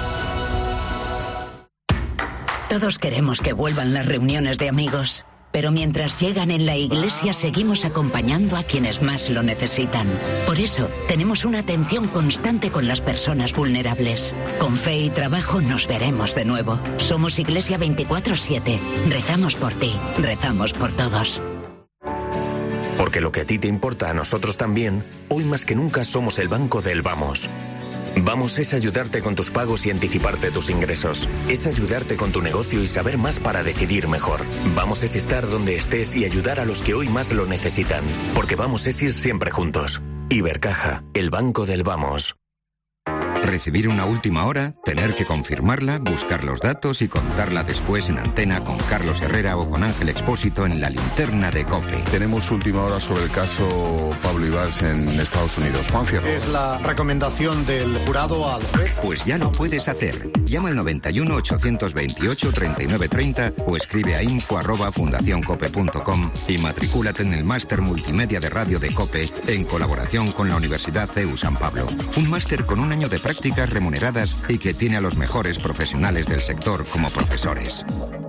Todos queremos que vuelvan las reuniones de amigos. Pero mientras llegan en la iglesia seguimos acompañando a quienes más lo necesitan. Por eso, tenemos una atención constante con las personas vulnerables. Con fe y trabajo nos veremos de nuevo. Somos Iglesia veinticuatro siete. Rezamos por ti, rezamos por todos. Porque lo que a ti te importa, a nosotros también, hoy más que nunca somos el banco del Vamos. Vamos es ayudarte con tus pagos y anticiparte tus ingresos. Es ayudarte con tu negocio y saber más para decidir mejor. Vamos es estar donde estés y ayudar a los que hoy más lo necesitan. Porque Vamos es ir siempre juntos. Ibercaja, el banco del Vamos. Recibir una última hora, tener que confirmarla, buscar los datos y contarla después en antena con Carlos Herrera o con Ángel Expósito en la linterna de COPE. Tenemos última hora sobre el caso Pablo Ibarz en Estados Unidos. Juan Fierro. Es la recomendación del jurado al juez. Pues ya lo puedes hacer. Llama al noventa y uno, ochocientos veintiocho, treinta y nueve treinta o escribe a info arroba fundacioncope punto com y matricúlate en el máster multimedia de radio de COPE en colaboración con la Universidad C E U San Pablo. Un máster con un año de práctica prácticas remuneradas y que tiene a los mejores profesionales del sector como profesores.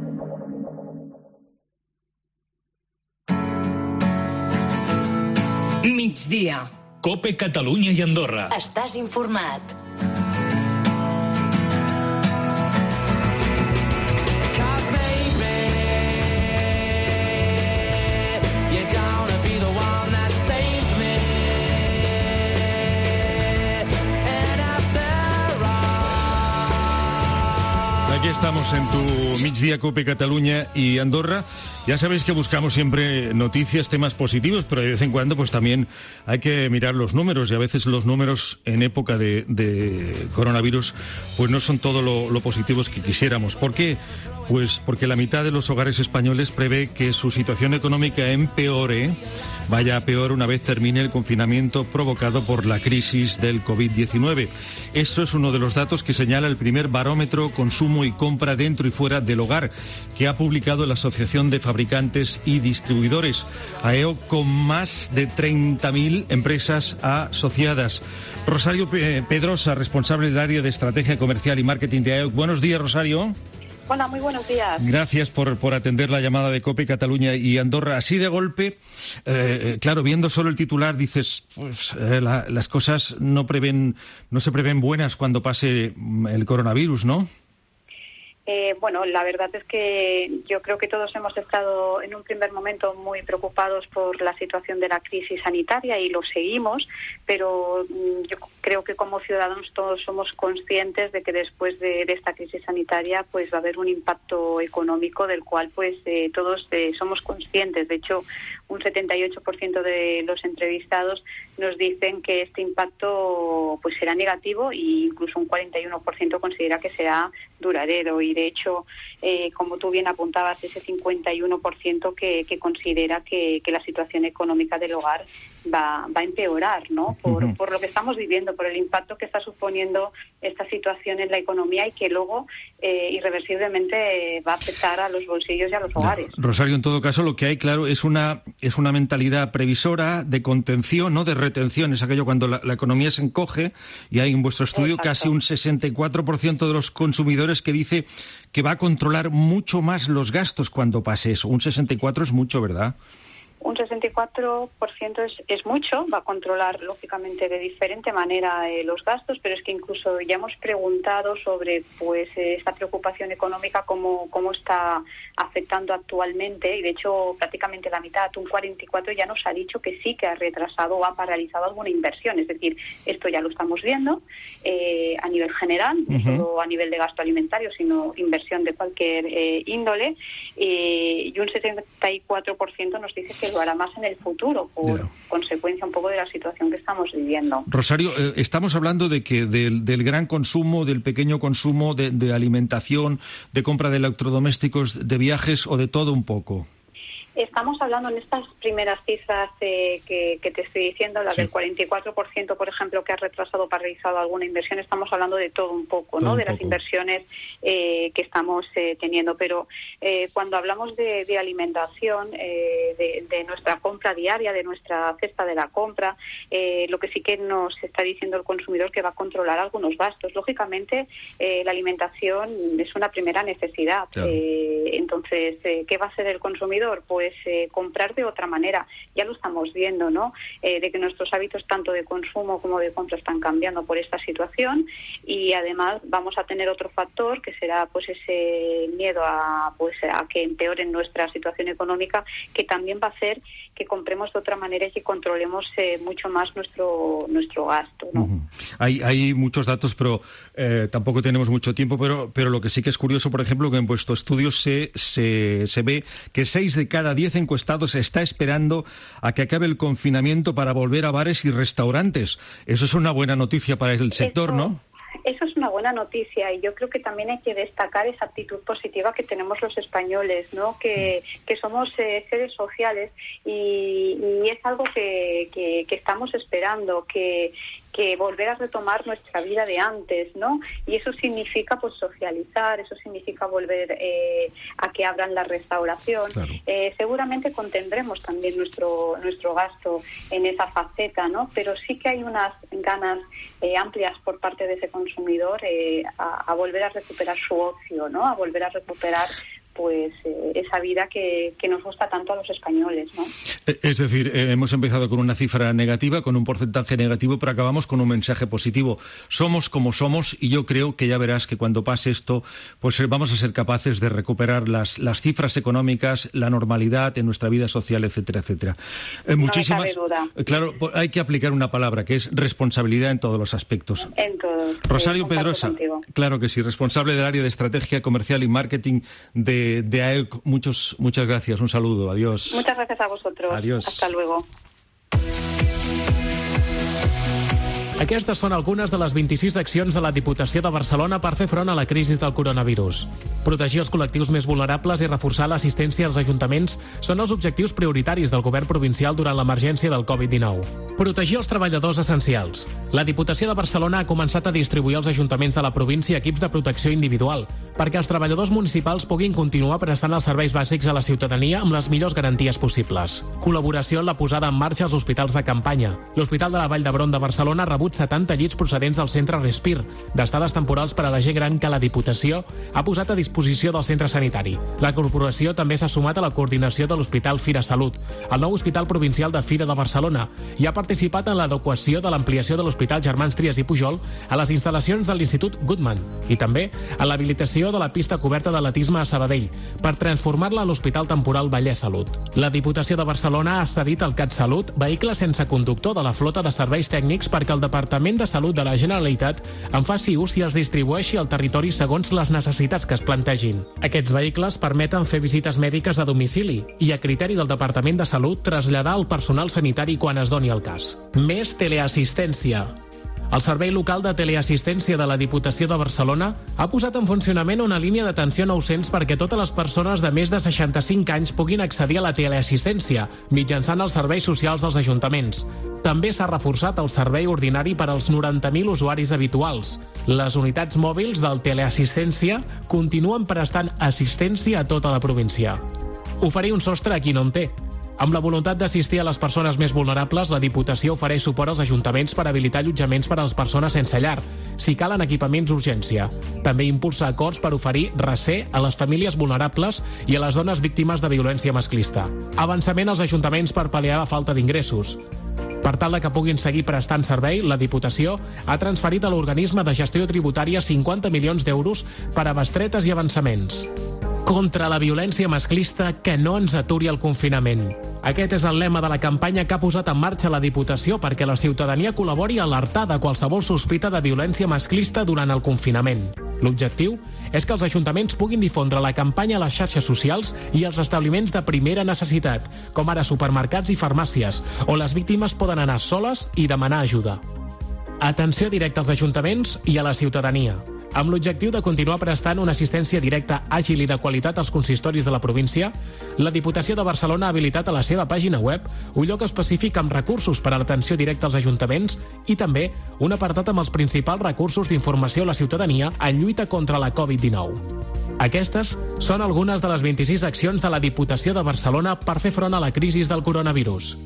Migdia. COPE Catalunya i Andorra. Estàs informat. Aquí estamos en tu Migdia COPE Cataluña y Andorra. Ya sabéis que buscamos siempre noticias, temas positivos, pero de vez en cuando pues también hay que mirar los números y a veces los números en época de, de coronavirus pues no son todo lo, lo positivos que quisiéramos. ¿Por qué? Pues porque la mitad de los hogares españoles prevé que su situación económica empeore, vaya a peor una vez termine el confinamiento provocado por la crisis del COVID diecinueve. Esto es uno de los datos que señala el primer barómetro consumo y compra dentro y fuera del hogar que ha publicado la Asociación de Fabricantes y Distribuidores, A E O, con más de treinta mil empresas asociadas. Rosario Pedrosa, responsable del área de estrategia comercial y marketing de A E O. Buenos días, Rosario. Hola, muy buenos días. Gracias por, por atender la llamada de COPE Cataluña y Andorra. Así de golpe, eh, claro, viendo solo el titular dices, pues eh, la, las cosas no prevén, no se prevén buenas cuando pase el coronavirus, ¿no? Eh, bueno, la verdad es que yo creo que todos hemos estado en un primer momento muy preocupados por la situación de la crisis sanitaria y lo seguimos, pero yo creo que como ciudadanos todos somos conscientes de que después de, de esta crisis sanitaria pues va a haber un impacto económico del cual pues eh, todos eh, somos conscientes. De hecho, un setenta y ocho por ciento de los entrevistados nos dicen que este impacto pues será negativo e incluso un cuarenta y uno por ciento considera que será duradero. Y de hecho, eh, como tú bien apuntabas, ese cincuenta y uno por ciento que, que considera que, que la situación económica del hogar va, va a empeorar, ¿no? Por, uh-huh. por lo que estamos viviendo, por el impacto que está suponiendo esta situación en la economía y que luego eh, irreversiblemente va a afectar a los bolsillos y a los hogares. Rosario, en todo caso, lo que hay, claro, es una es una mentalidad previsora de contención, no de retención. Es aquello cuando la, la economía se encoge y hay en vuestro estudio Exacto. casi un sesenta y cuatro por ciento de los consumidores que dice que va a controlar mucho más los gastos cuando pase eso. Un sesenta y cuatro por ciento es mucho, ¿verdad? Un sesenta y cuatro por ciento es, es mucho, va a controlar lógicamente de diferente manera eh, los gastos, pero es que incluso ya hemos preguntado sobre pues eh, esta preocupación económica, cómo, cómo está afectando actualmente, y de hecho prácticamente la mitad, un cuarenta y cuatro por ciento ya nos ha dicho que sí que ha retrasado o ha paralizado alguna inversión. Es decir, esto ya lo estamos viendo eh, a nivel general, no uh-huh. solo a nivel de gasto alimentario, sino inversión de cualquier eh, índole, eh, y un setenta y cuatro por ciento nos dice que lo hará más en el futuro por yeah. consecuencia un poco de la situación que estamos viviendo. Rosario, eh, estamos hablando de que del, del gran consumo, del pequeño consumo de, de alimentación, de compra de electrodomésticos, de viajes o de todo un poco. Estamos hablando en estas primeras cifras eh, que, que te estoy diciendo, la sí. del cuarenta y cuatro por ciento, por ejemplo, que ha retrasado o paralizado alguna inversión. Estamos hablando de todo un poco, ¿no? Un de poco. Las inversiones eh, que estamos eh, teniendo. Pero eh, cuando hablamos de, de alimentación, eh, de, de nuestra compra diaria, de nuestra cesta de la compra, eh, lo que sí que nos está diciendo el consumidor que va a controlar algunos gastos. Lógicamente, eh, la alimentación es una primera necesidad. Claro. Eh, entonces, eh, ¿qué va a hacer el consumidor? Pues Pues eh, comprar de otra manera. Ya lo estamos viendo, ¿no? Eh, de que nuestros hábitos tanto de consumo como de compra están cambiando por esta situación, y además vamos a tener otro factor que será pues ese miedo a pues a que empeoren nuestra situación económica, que también va a hacer que compremos de otra manera y que controlemos eh, mucho más nuestro nuestro gasto, ¿no? Uh-huh. Hay, hay muchos datos, pero eh, tampoco tenemos mucho tiempo, pero, pero lo que sí que es curioso, por ejemplo, que en vuestro estudio se, se, se ve que seis de cada diez encuestados está esperando a que acabe el confinamiento para volver a bares y restaurantes. Eso es una buena noticia para el sector, Eso... ¿no? Eso es una buena noticia, y yo creo que también hay que destacar esa actitud positiva que tenemos los españoles, ¿no? Que, que somos eh, seres sociales, y, y es algo que, que, que estamos esperando, que que volver a retomar nuestra vida de antes, ¿no? Y eso significa pues socializar, eso significa volver eh, a que abran la restauración. Claro. Eh, seguramente contendremos también nuestro nuestro gasto en esa faceta, ¿no? Pero sí que hay unas ganas eh, amplias por parte de ese consumidor eh, a, a volver a recuperar su ocio, ¿no? A volver a recuperar pues eh, esa vida que, que nos gusta tanto a los españoles, ¿no? Es decir, eh, hemos empezado con una cifra negativa, con un porcentaje negativo, pero acabamos con un mensaje positivo. Somos como somos, y yo creo que ya verás que cuando pase esto, pues vamos a ser capaces de recuperar las, las cifras económicas, la normalidad en nuestra vida social, etcétera, etcétera. Eh, muchísimas, no me cabe duda. Claro, hay que aplicar una palabra, que es responsabilidad en todos los aspectos. En todos. Rosario eh, Pedrosa, contigo. Claro que sí, responsable del área de estrategia comercial y marketing de de A E C. Muchos, muchas gracias, un saludo, adiós. Muchas gracias a vosotros. Adiós. Hasta luego. Aquestes són algunes de les vint-i-sis accions de la Diputació de Barcelona per fer front a la crisi del coronavirus. Protegir els col·lectius més vulnerables i reforçar l'assistència als ajuntaments són els objectius prioritaris del govern provincial durant l'emergència del covid dinou. Protegir els treballadors essencials. La Diputació de Barcelona ha començat a distribuir als ajuntaments de la província equips de protecció individual perquè els treballadors municipals puguin continuar prestant els serveis bàsics a la ciutadania amb les millors garanties possibles. Col·laboració en la posada en marxa als hospitals de campanya. L'Hospital de la Vall d'Hebron de Barcelona ha rebut setanta llits procedents del centre Respir, d'estades temporals per a la gent gran que la Diputació ha posat a disposició del centre sanitari. La corporació també s'ha sumat a la coordinació de l'Hospital Fira Salut, el nou Hospital Provincial de Fira de Barcelona, i ha participat en l'adequació de l'ampliació de l'Hospital Germans Trias i Pujol a les instal·lacions de l'Institut Goodman, i també en l'habilitació de la pista coberta d'atletisme a Sabadell, per transformar-la a l'Hospital Temporal Vallès Salut. La Diputació de Barcelona ha cedit al CatSalut vehicle sense conductor de la flota de serveis tècnics perquè el Departament de Salut de la Generalitat en faci ús i els distribueixi al territori segons les necessitats que es plantegin. Aquests vehicles permeten fer visites mèdiques a domicili i, a criteri del Departament de Salut, traslladar el personal sanitari quan es doni el cas. Més teleassistència. El Servei Local de Teleassistència de la Diputació de Barcelona ha posat en funcionament una línia d'atenció nou-cents perquè totes les persones de més de seixanta-cinc anys puguin accedir a la teleassistència mitjançant els serveis socials dels ajuntaments. També s'ha reforçat el servei ordinari per als noranta mil usuaris habituals. Les unitats mòbils del teleassistència continuen prestant assistència a tota la província. Oferir un sostre a qui no en té. Amb la voluntat d'assistir a les persones més vulnerables, la Diputació ofereix suport als ajuntaments per habilitar allotjaments per a les persones sense llar, si calen equipaments d'urgència. També impulsa acords per oferir recer a les famílies vulnerables i a les dones víctimes de violència masclista. Avançament als ajuntaments per pal·liar la falta d'ingressos. Per tal que puguin seguir prestant servei, la Diputació ha transferit a l'organisme de gestió tributària cinquanta milions d'euros per a bestretes i avançaments. Contra la violència masclista, que no ens aturi el confinament. Aquest és el lema de la campanya que ha posat en marxa la Diputació perquè la ciutadania col·labori a alertar de qualsevol sospita de violència masclista durant el confinament. L'objectiu és que els ajuntaments puguin difondre la campanya a les xarxes socials i als establiments de primera necessitat, com ara supermercats i farmàcies, on les víctimes poden anar soles i demanar ajuda. Atenció directa als ajuntaments i a la ciutadania. Amb l'objectiu de continuar prestant una assistència directa, àgil i de qualitat als consistoris de la província, la Diputació de Barcelona ha habilitat a la seva pàgina web un lloc específic amb recursos per a l'atenció directa als ajuntaments i també un apartat amb els principals recursos d'informació a la ciutadania en lluita contra la covid dinou. Aquestes són algunes de les vint-i-sis accions de la Diputació de Barcelona per fer front a la crisi del coronavirus.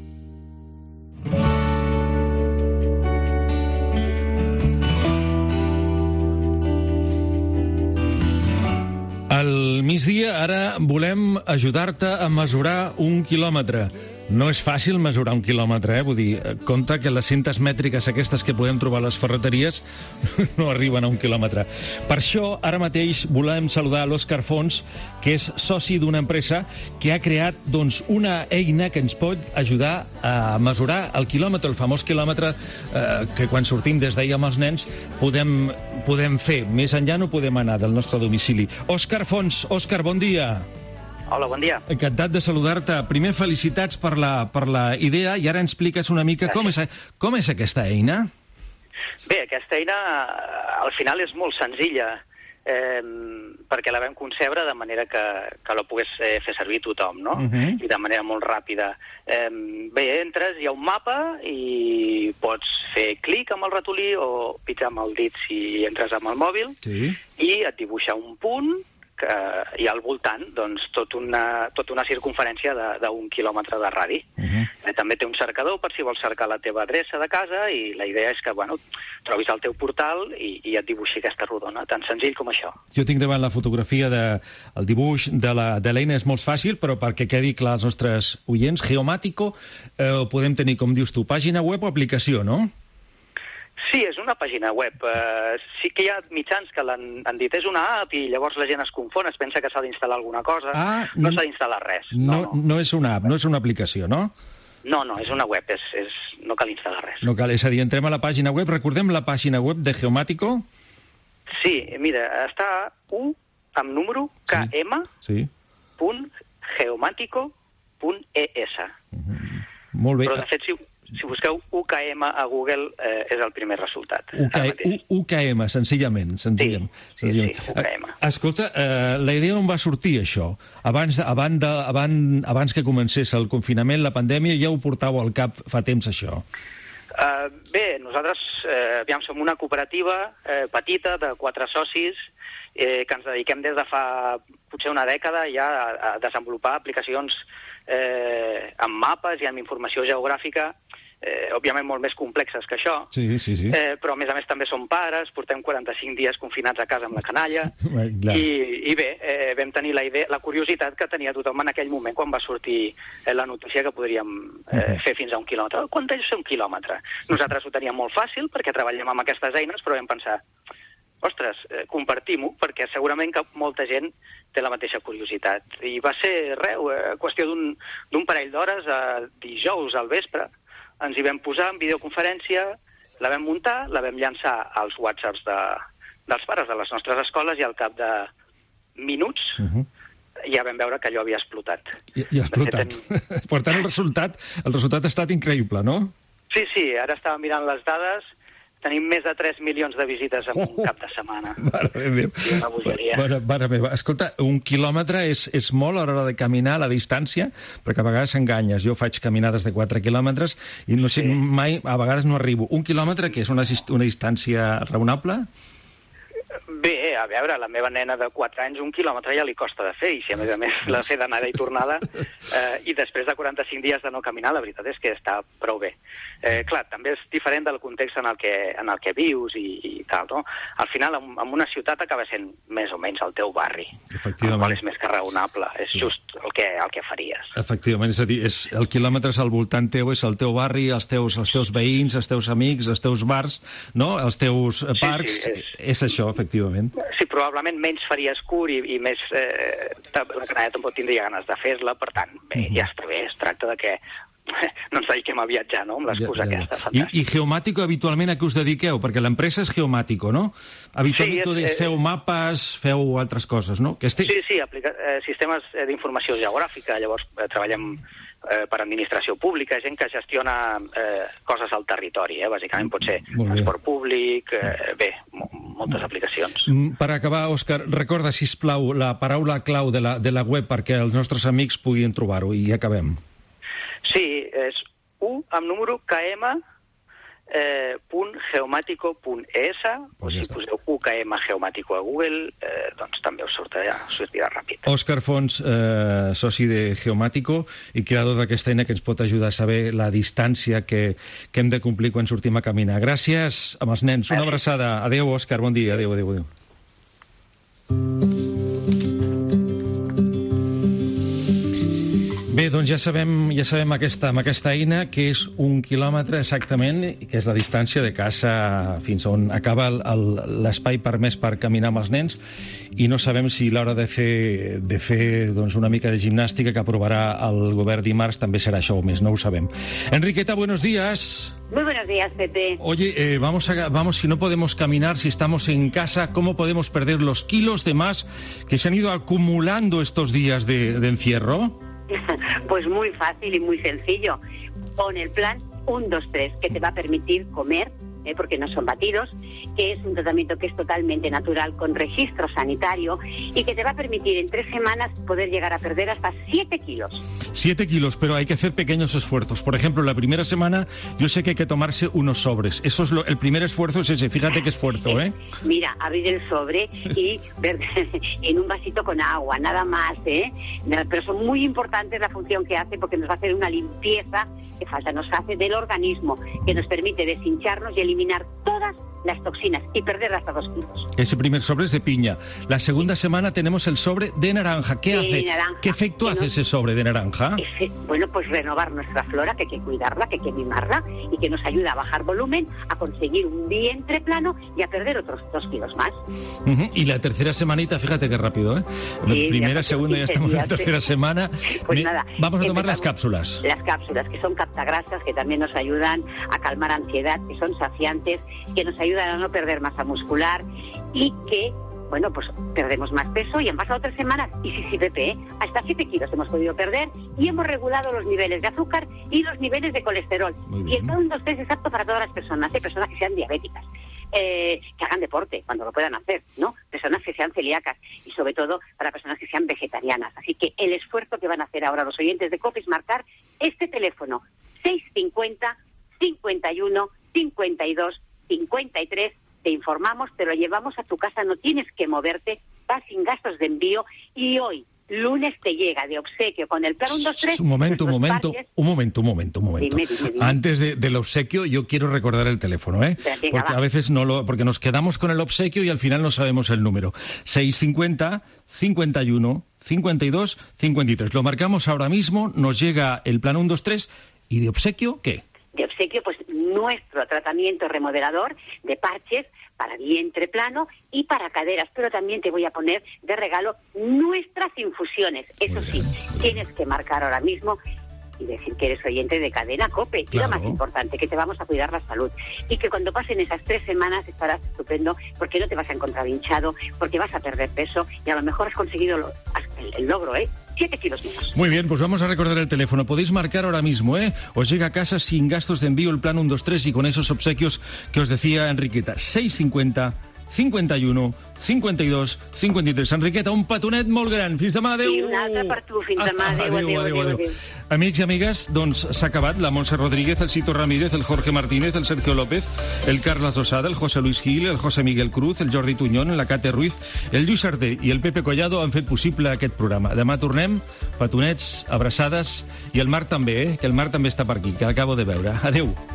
Al migdia ara volem ajudar-te a mesurar un quilòmetre. No és fàcil mesurar un quilòmetre, eh? Vull dir, compte que les cintes mètriques aquestes que podem trobar a les ferreteries no arriben a un quilòmetre. Per això, ara mateix volem saludar l'Òscar Fons, que és soci d'una empresa que ha creat doncs, una eina que ens pot ajudar a mesurar el quilòmetre, el famós quilòmetre eh, que quan sortim des d'ahir amb els nens podem, podem fer. Més enllà no podem anar del nostre domicili. Òscar Fons, Òscar, bon dia. Hola, bon dia. Encantat de saludar-te. Primer, felicitats per la, per la idea i ara ens expliques una mica com és, com és aquesta eina. Bé, aquesta eina al final és molt senzilla eh, perquè la vam concebre de manera que, que la pogués eh, fer servir tothom, no? Uh-huh. I de manera molt ràpida. Eh, bé, entres, hi ha un mapa i pots fer clic amb el ratolí o pitjar amb el dit si entres amb el mòbil sí. I et dibuixa un punt que hi ha al voltant doncs, tot una, tota una circunferència d'un quilòmetre de radi. Uh-huh. Eh, també té un cercador per si vols cercar la teva adreça de casa i la idea és que bueno, trobis el teu portal i, i et dibuixi aquesta rodona, tan senzill com això. Jo tinc davant la fotografia, de, el dibuix de l'eina és molt fàcil, però perquè quedi clar als nostres oients, Geomático, eh, ho podem tenir, com dius tu, pàgina web o aplicació, no? Sí, és una pàgina web. Uh, sí que hi ha mitjans que l'han dit és una app i llavors la gent es confon, es pensa que s'ha d'instal·lar alguna cosa. Ah, no s'ha d'instal·lar res. No, no, no és una app, no és una aplicació, no? No, no, és una web, és, és, no cal instal·lar res. No cal, és a dir, entrem a la pàgina web. Recordem la pàgina web de Geomático? Sí, mira, està u amb número K M sí. punt geomático punt E S. Uh-huh. Molt bé. Però, de fet, si... Si busqueu U K M a Google, eh, és el primer resultat. U K M, senzillament. senzillament. Sí, senzillament. sí, sí, U K M. Escolta, eh, la idea on va sortir això? Abans, abans, de, abans, abans que comencés el confinament, la pandèmia, ja ho portàveu al cap fa temps, això? Uh, bé, nosaltres eh, aviam, som una cooperativa eh, petita de quatre socis eh, que ens dediquem des de fa potser una dècada ja a, a desenvolupar aplicacions eh, amb mapes i amb informació geogràfica, eh, òbviament molt més complexes que això, sí, sí, sí. Eh, però a més a més també som pares, portem quaranta-cinc dies confinats a casa amb la canalla, i, i bé, eh, vam tenir la idea, la curiositat que tenia tothom en aquell moment quan va sortir eh, la notícia que podríem eh, uh-huh. fer fins a un quilòmetre. Quant és un quilòmetre? Nosaltres ho teníem molt fàcil perquè treballem amb aquestes eines, però vam pensar, ostres, eh, compartim-ho, perquè segurament que molta gent té la mateixa curiositat. I va ser, reu, eh, qüestió d'un parell d'hores, eh, dijous al vespre, ens hi vam posar en videoconferència, la vam muntar, la vam llançar als whatsapps de, dels pares de les nostres escoles i al cap de minuts uh-huh. ja vam veure que allò havia explotat. I, i ha explotat. Fet, en... Per tant, el resultat, el resultat ha estat increïble, no? Sí, sí, ara estava mirant les dades. Tenim més de tres milions de visites en un cap de setmana. Mare meva. Una bogeria. Mare, mare meva. Escolta, un quilòmetre és, és molt a l'hora de caminar, la distància, perquè a vegades s'enganyes. Jo faig caminades de quatre quilòmetres i no sé, sí. mai, a vegades no arribo. Un quilòmetre, que és una, una distància raonable? Bé, a veure, la meva nena de quatre anys un quilòmetre ja li costa de fer, i si a més a més la fer d'anada i tornada, eh, i després de quaranta-cinc dies de no caminar, la veritat és que està prou bé. Eh, clar, també és diferent del context en el que, en el que vius i, i tal, no? Al final, en, en una ciutat acaba sent més o menys el teu barri, el qual és més que raonable, és just el que, el que faries. Efectivament, és a dir, és, el quilòmetre és al voltant teu, és el teu barri, els teus, els teus veïns, els teus amics, els teus bars, no? Els teus parcs, sí, sí, és... és això, efectivament. Sí, probablement menys faries curt i, i més... Eh, la canalla tampoc tindria ganes de fer-la, per tant, bé, uh-huh. ja està bé, es tracta de que no ens dediquem a viatjar, no?, amb l'excusa ja, ja, ja. aquesta. I, I Geomàtico, habitualment, a què us dediqueu? Perquè l'empresa és Geomàtico, no? Habitualment sí, és, és, feu mapes, feu altres coses, no? Que este... Sí, sí, aplica, eh, sistemes d'informació geogràfica, llavors eh, treballem eh, per administració pública, gent que gestiona eh, coses al territori, eh? Bàsicament pot ser transport públic, eh, bé, moltes aplicacions. Per acabar, Òscar, recorda, sisplau, la paraula clau de la, de la web perquè els nostres amics puguin trobar-ho i acabem. Sí, és u amb número K M eh, punt geomàtico punt E S, pues o si està. Poseu U K M Geomàtico a Google, eh, doncs també us sortirà, sortirà ràpid. Òscar Fons, eh, soci de Geomàtico i creador d'aquesta eina que ens pot ajudar a saber la distància que, que hem de complir quan sortim a caminar. Gràcies amb els nens. Una abraçada. Adéu, Òscar. Bon dia. Adéu, adéu, adéu. Bé, doncs ja sabem, ja sabem aquesta, amb aquesta eina que és un quilòmetre exactament, que és la distància de casa fins on acaba l'espai permès per caminar amb els nens, i no sabem si l'hora de fer, de fer doncs, una mica de gimnàstica que aprovarà el govern dimarts també serà això o més, no ho sabem. Enriqueta, buenos días. Muy buenos días, Pepe. Oye, eh, vamos, a, vamos, si no podemos caminar, si estamos en casa, ¿cómo podemos perder los kilos de más que se han ido acumulando estos días de, de encierro? Pues muy fácil y muy sencillo. Pon el plan uno, dos, tres, que te va a permitir comer, eh, porque no son batidos, que es un tratamiento que es totalmente natural, con registro sanitario, y que te va a permitir en tres semanas poder llegar a perder hasta siete kilos. Siete kilos, pero hay que hacer pequeños esfuerzos. Por ejemplo, la primera semana yo sé que hay que tomarse unos sobres. Eso es lo, el primer esfuerzo es ese. Fíjate qué esfuerzo, ¿eh? Mira, abrir el sobre y ver en un vasito con agua, nada más, ¿eh? Pero son muy importantes la función que hace, porque nos va a hacer una limpieza que falta nos hace del organismo, que nos permite deshincharnos y eliminar todas las toxinas y perder hasta dos kilos. Ese primer sobre es de piña. La segunda semana tenemos el sobre de naranja. ¿Qué de hace? Naranja. ¿Qué efecto que hace no... ese sobre de naranja? Ese, bueno, pues renovar nuestra flora, que hay que cuidarla, que hay que mimarla, y que nos ayuda a bajar volumen, a conseguir un vientre plano y a perder otros dos kilos más. Uh-huh. Y la tercera semanita, fíjate qué rápido, ¿eh? Sí, primera, segunda, ya estamos en la tercera semana. Pues Me... nada. Vamos a tomar las cápsulas. Las cápsulas, que son captagrasas, que también nos ayudan a calmar ansiedad, que son saciantes, que nos ayudan a no perder masa muscular y que, bueno, pues perdemos más peso y han pasado tres semanas y sí, sí, Pepe, ¿eh? Hasta siete kilos hemos podido perder y hemos regulado los niveles de azúcar y los niveles de colesterol. Y el plan uno, dos, tres es apto para todas las personas, hay personas que sean diabéticas, eh, que hagan deporte cuando lo puedan hacer, ¿no? Personas que sean celíacas y sobre todo para personas que sean vegetarianas. Así que el esfuerzo que van a hacer ahora los oyentes de COPE es marcar este teléfono seis cincuenta, cincuenta y uno, cincuenta y dos, cincuenta y tres. Te informamos, te lo llevamos a tu casa, no tienes que moverte, vas sin gastos de envío y hoy, lunes, te llega de obsequio con el plan uno, dos, tres. Un momento, un momento, parques. un momento, un momento, un momento. Dime, dime, dime. Antes de, del obsequio, yo quiero recordar el teléfono, ¿eh? Venga, porque va. a veces no lo, porque nos quedamos con el obsequio y al final no sabemos el número. seis cincuenta, cincuenta y uno, cincuenta y dos, cincuenta y tres. Lo marcamos ahora mismo, nos llega el plan uno, dos, tres y de obsequio, ¿qué? De obsequio, pues nuestro tratamiento remodelador de parches para vientre plano y para caderas, pero también te voy a poner de regalo nuestras infusiones. Eso sí, tienes que marcar ahora mismo y decir que eres oyente de Cadena COPE. Claro. Y lo más importante, que te vamos a cuidar la salud. Y que cuando pasen esas tres semanas estarás estupendo, porque no te vas a encontrar hinchado, porque vas a perder peso y a lo mejor has conseguido lo, el, el logro, ¿eh? siete kilos menos. Muy bien, pues vamos a recordar el teléfono. Podéis marcar ahora mismo, ¿eh? Os llega a casa sin gastos de envío el plan uno, dos, tres y con esos obsequios que os decía Enriqueta. seis cincuenta, cincuenta y uno, cincuenta y dos, cincuenta y tres. Enriqueta, un petonet molt gran. Fins demà, adéu. I un altre per tu. Fins demà, adéu, adéu, adéu, adéu, adéu. Amics i amigues, doncs s'ha acabat. La Montse Rodríguez, el Cito Ramírez, el Jorge Martínez, el Sergio López, el Carles Osada, el José Luis Gil, el José Miguel Cruz, el Jordi Tuñón, la Cate Ruiz, el Lluís Arté i el Pepe Collado han fet possible aquest programa. Demà tornem, petonets, abraçades, i el Marc també, eh? que el Marc també està per aquí, que l'acabo de veure. Adéu.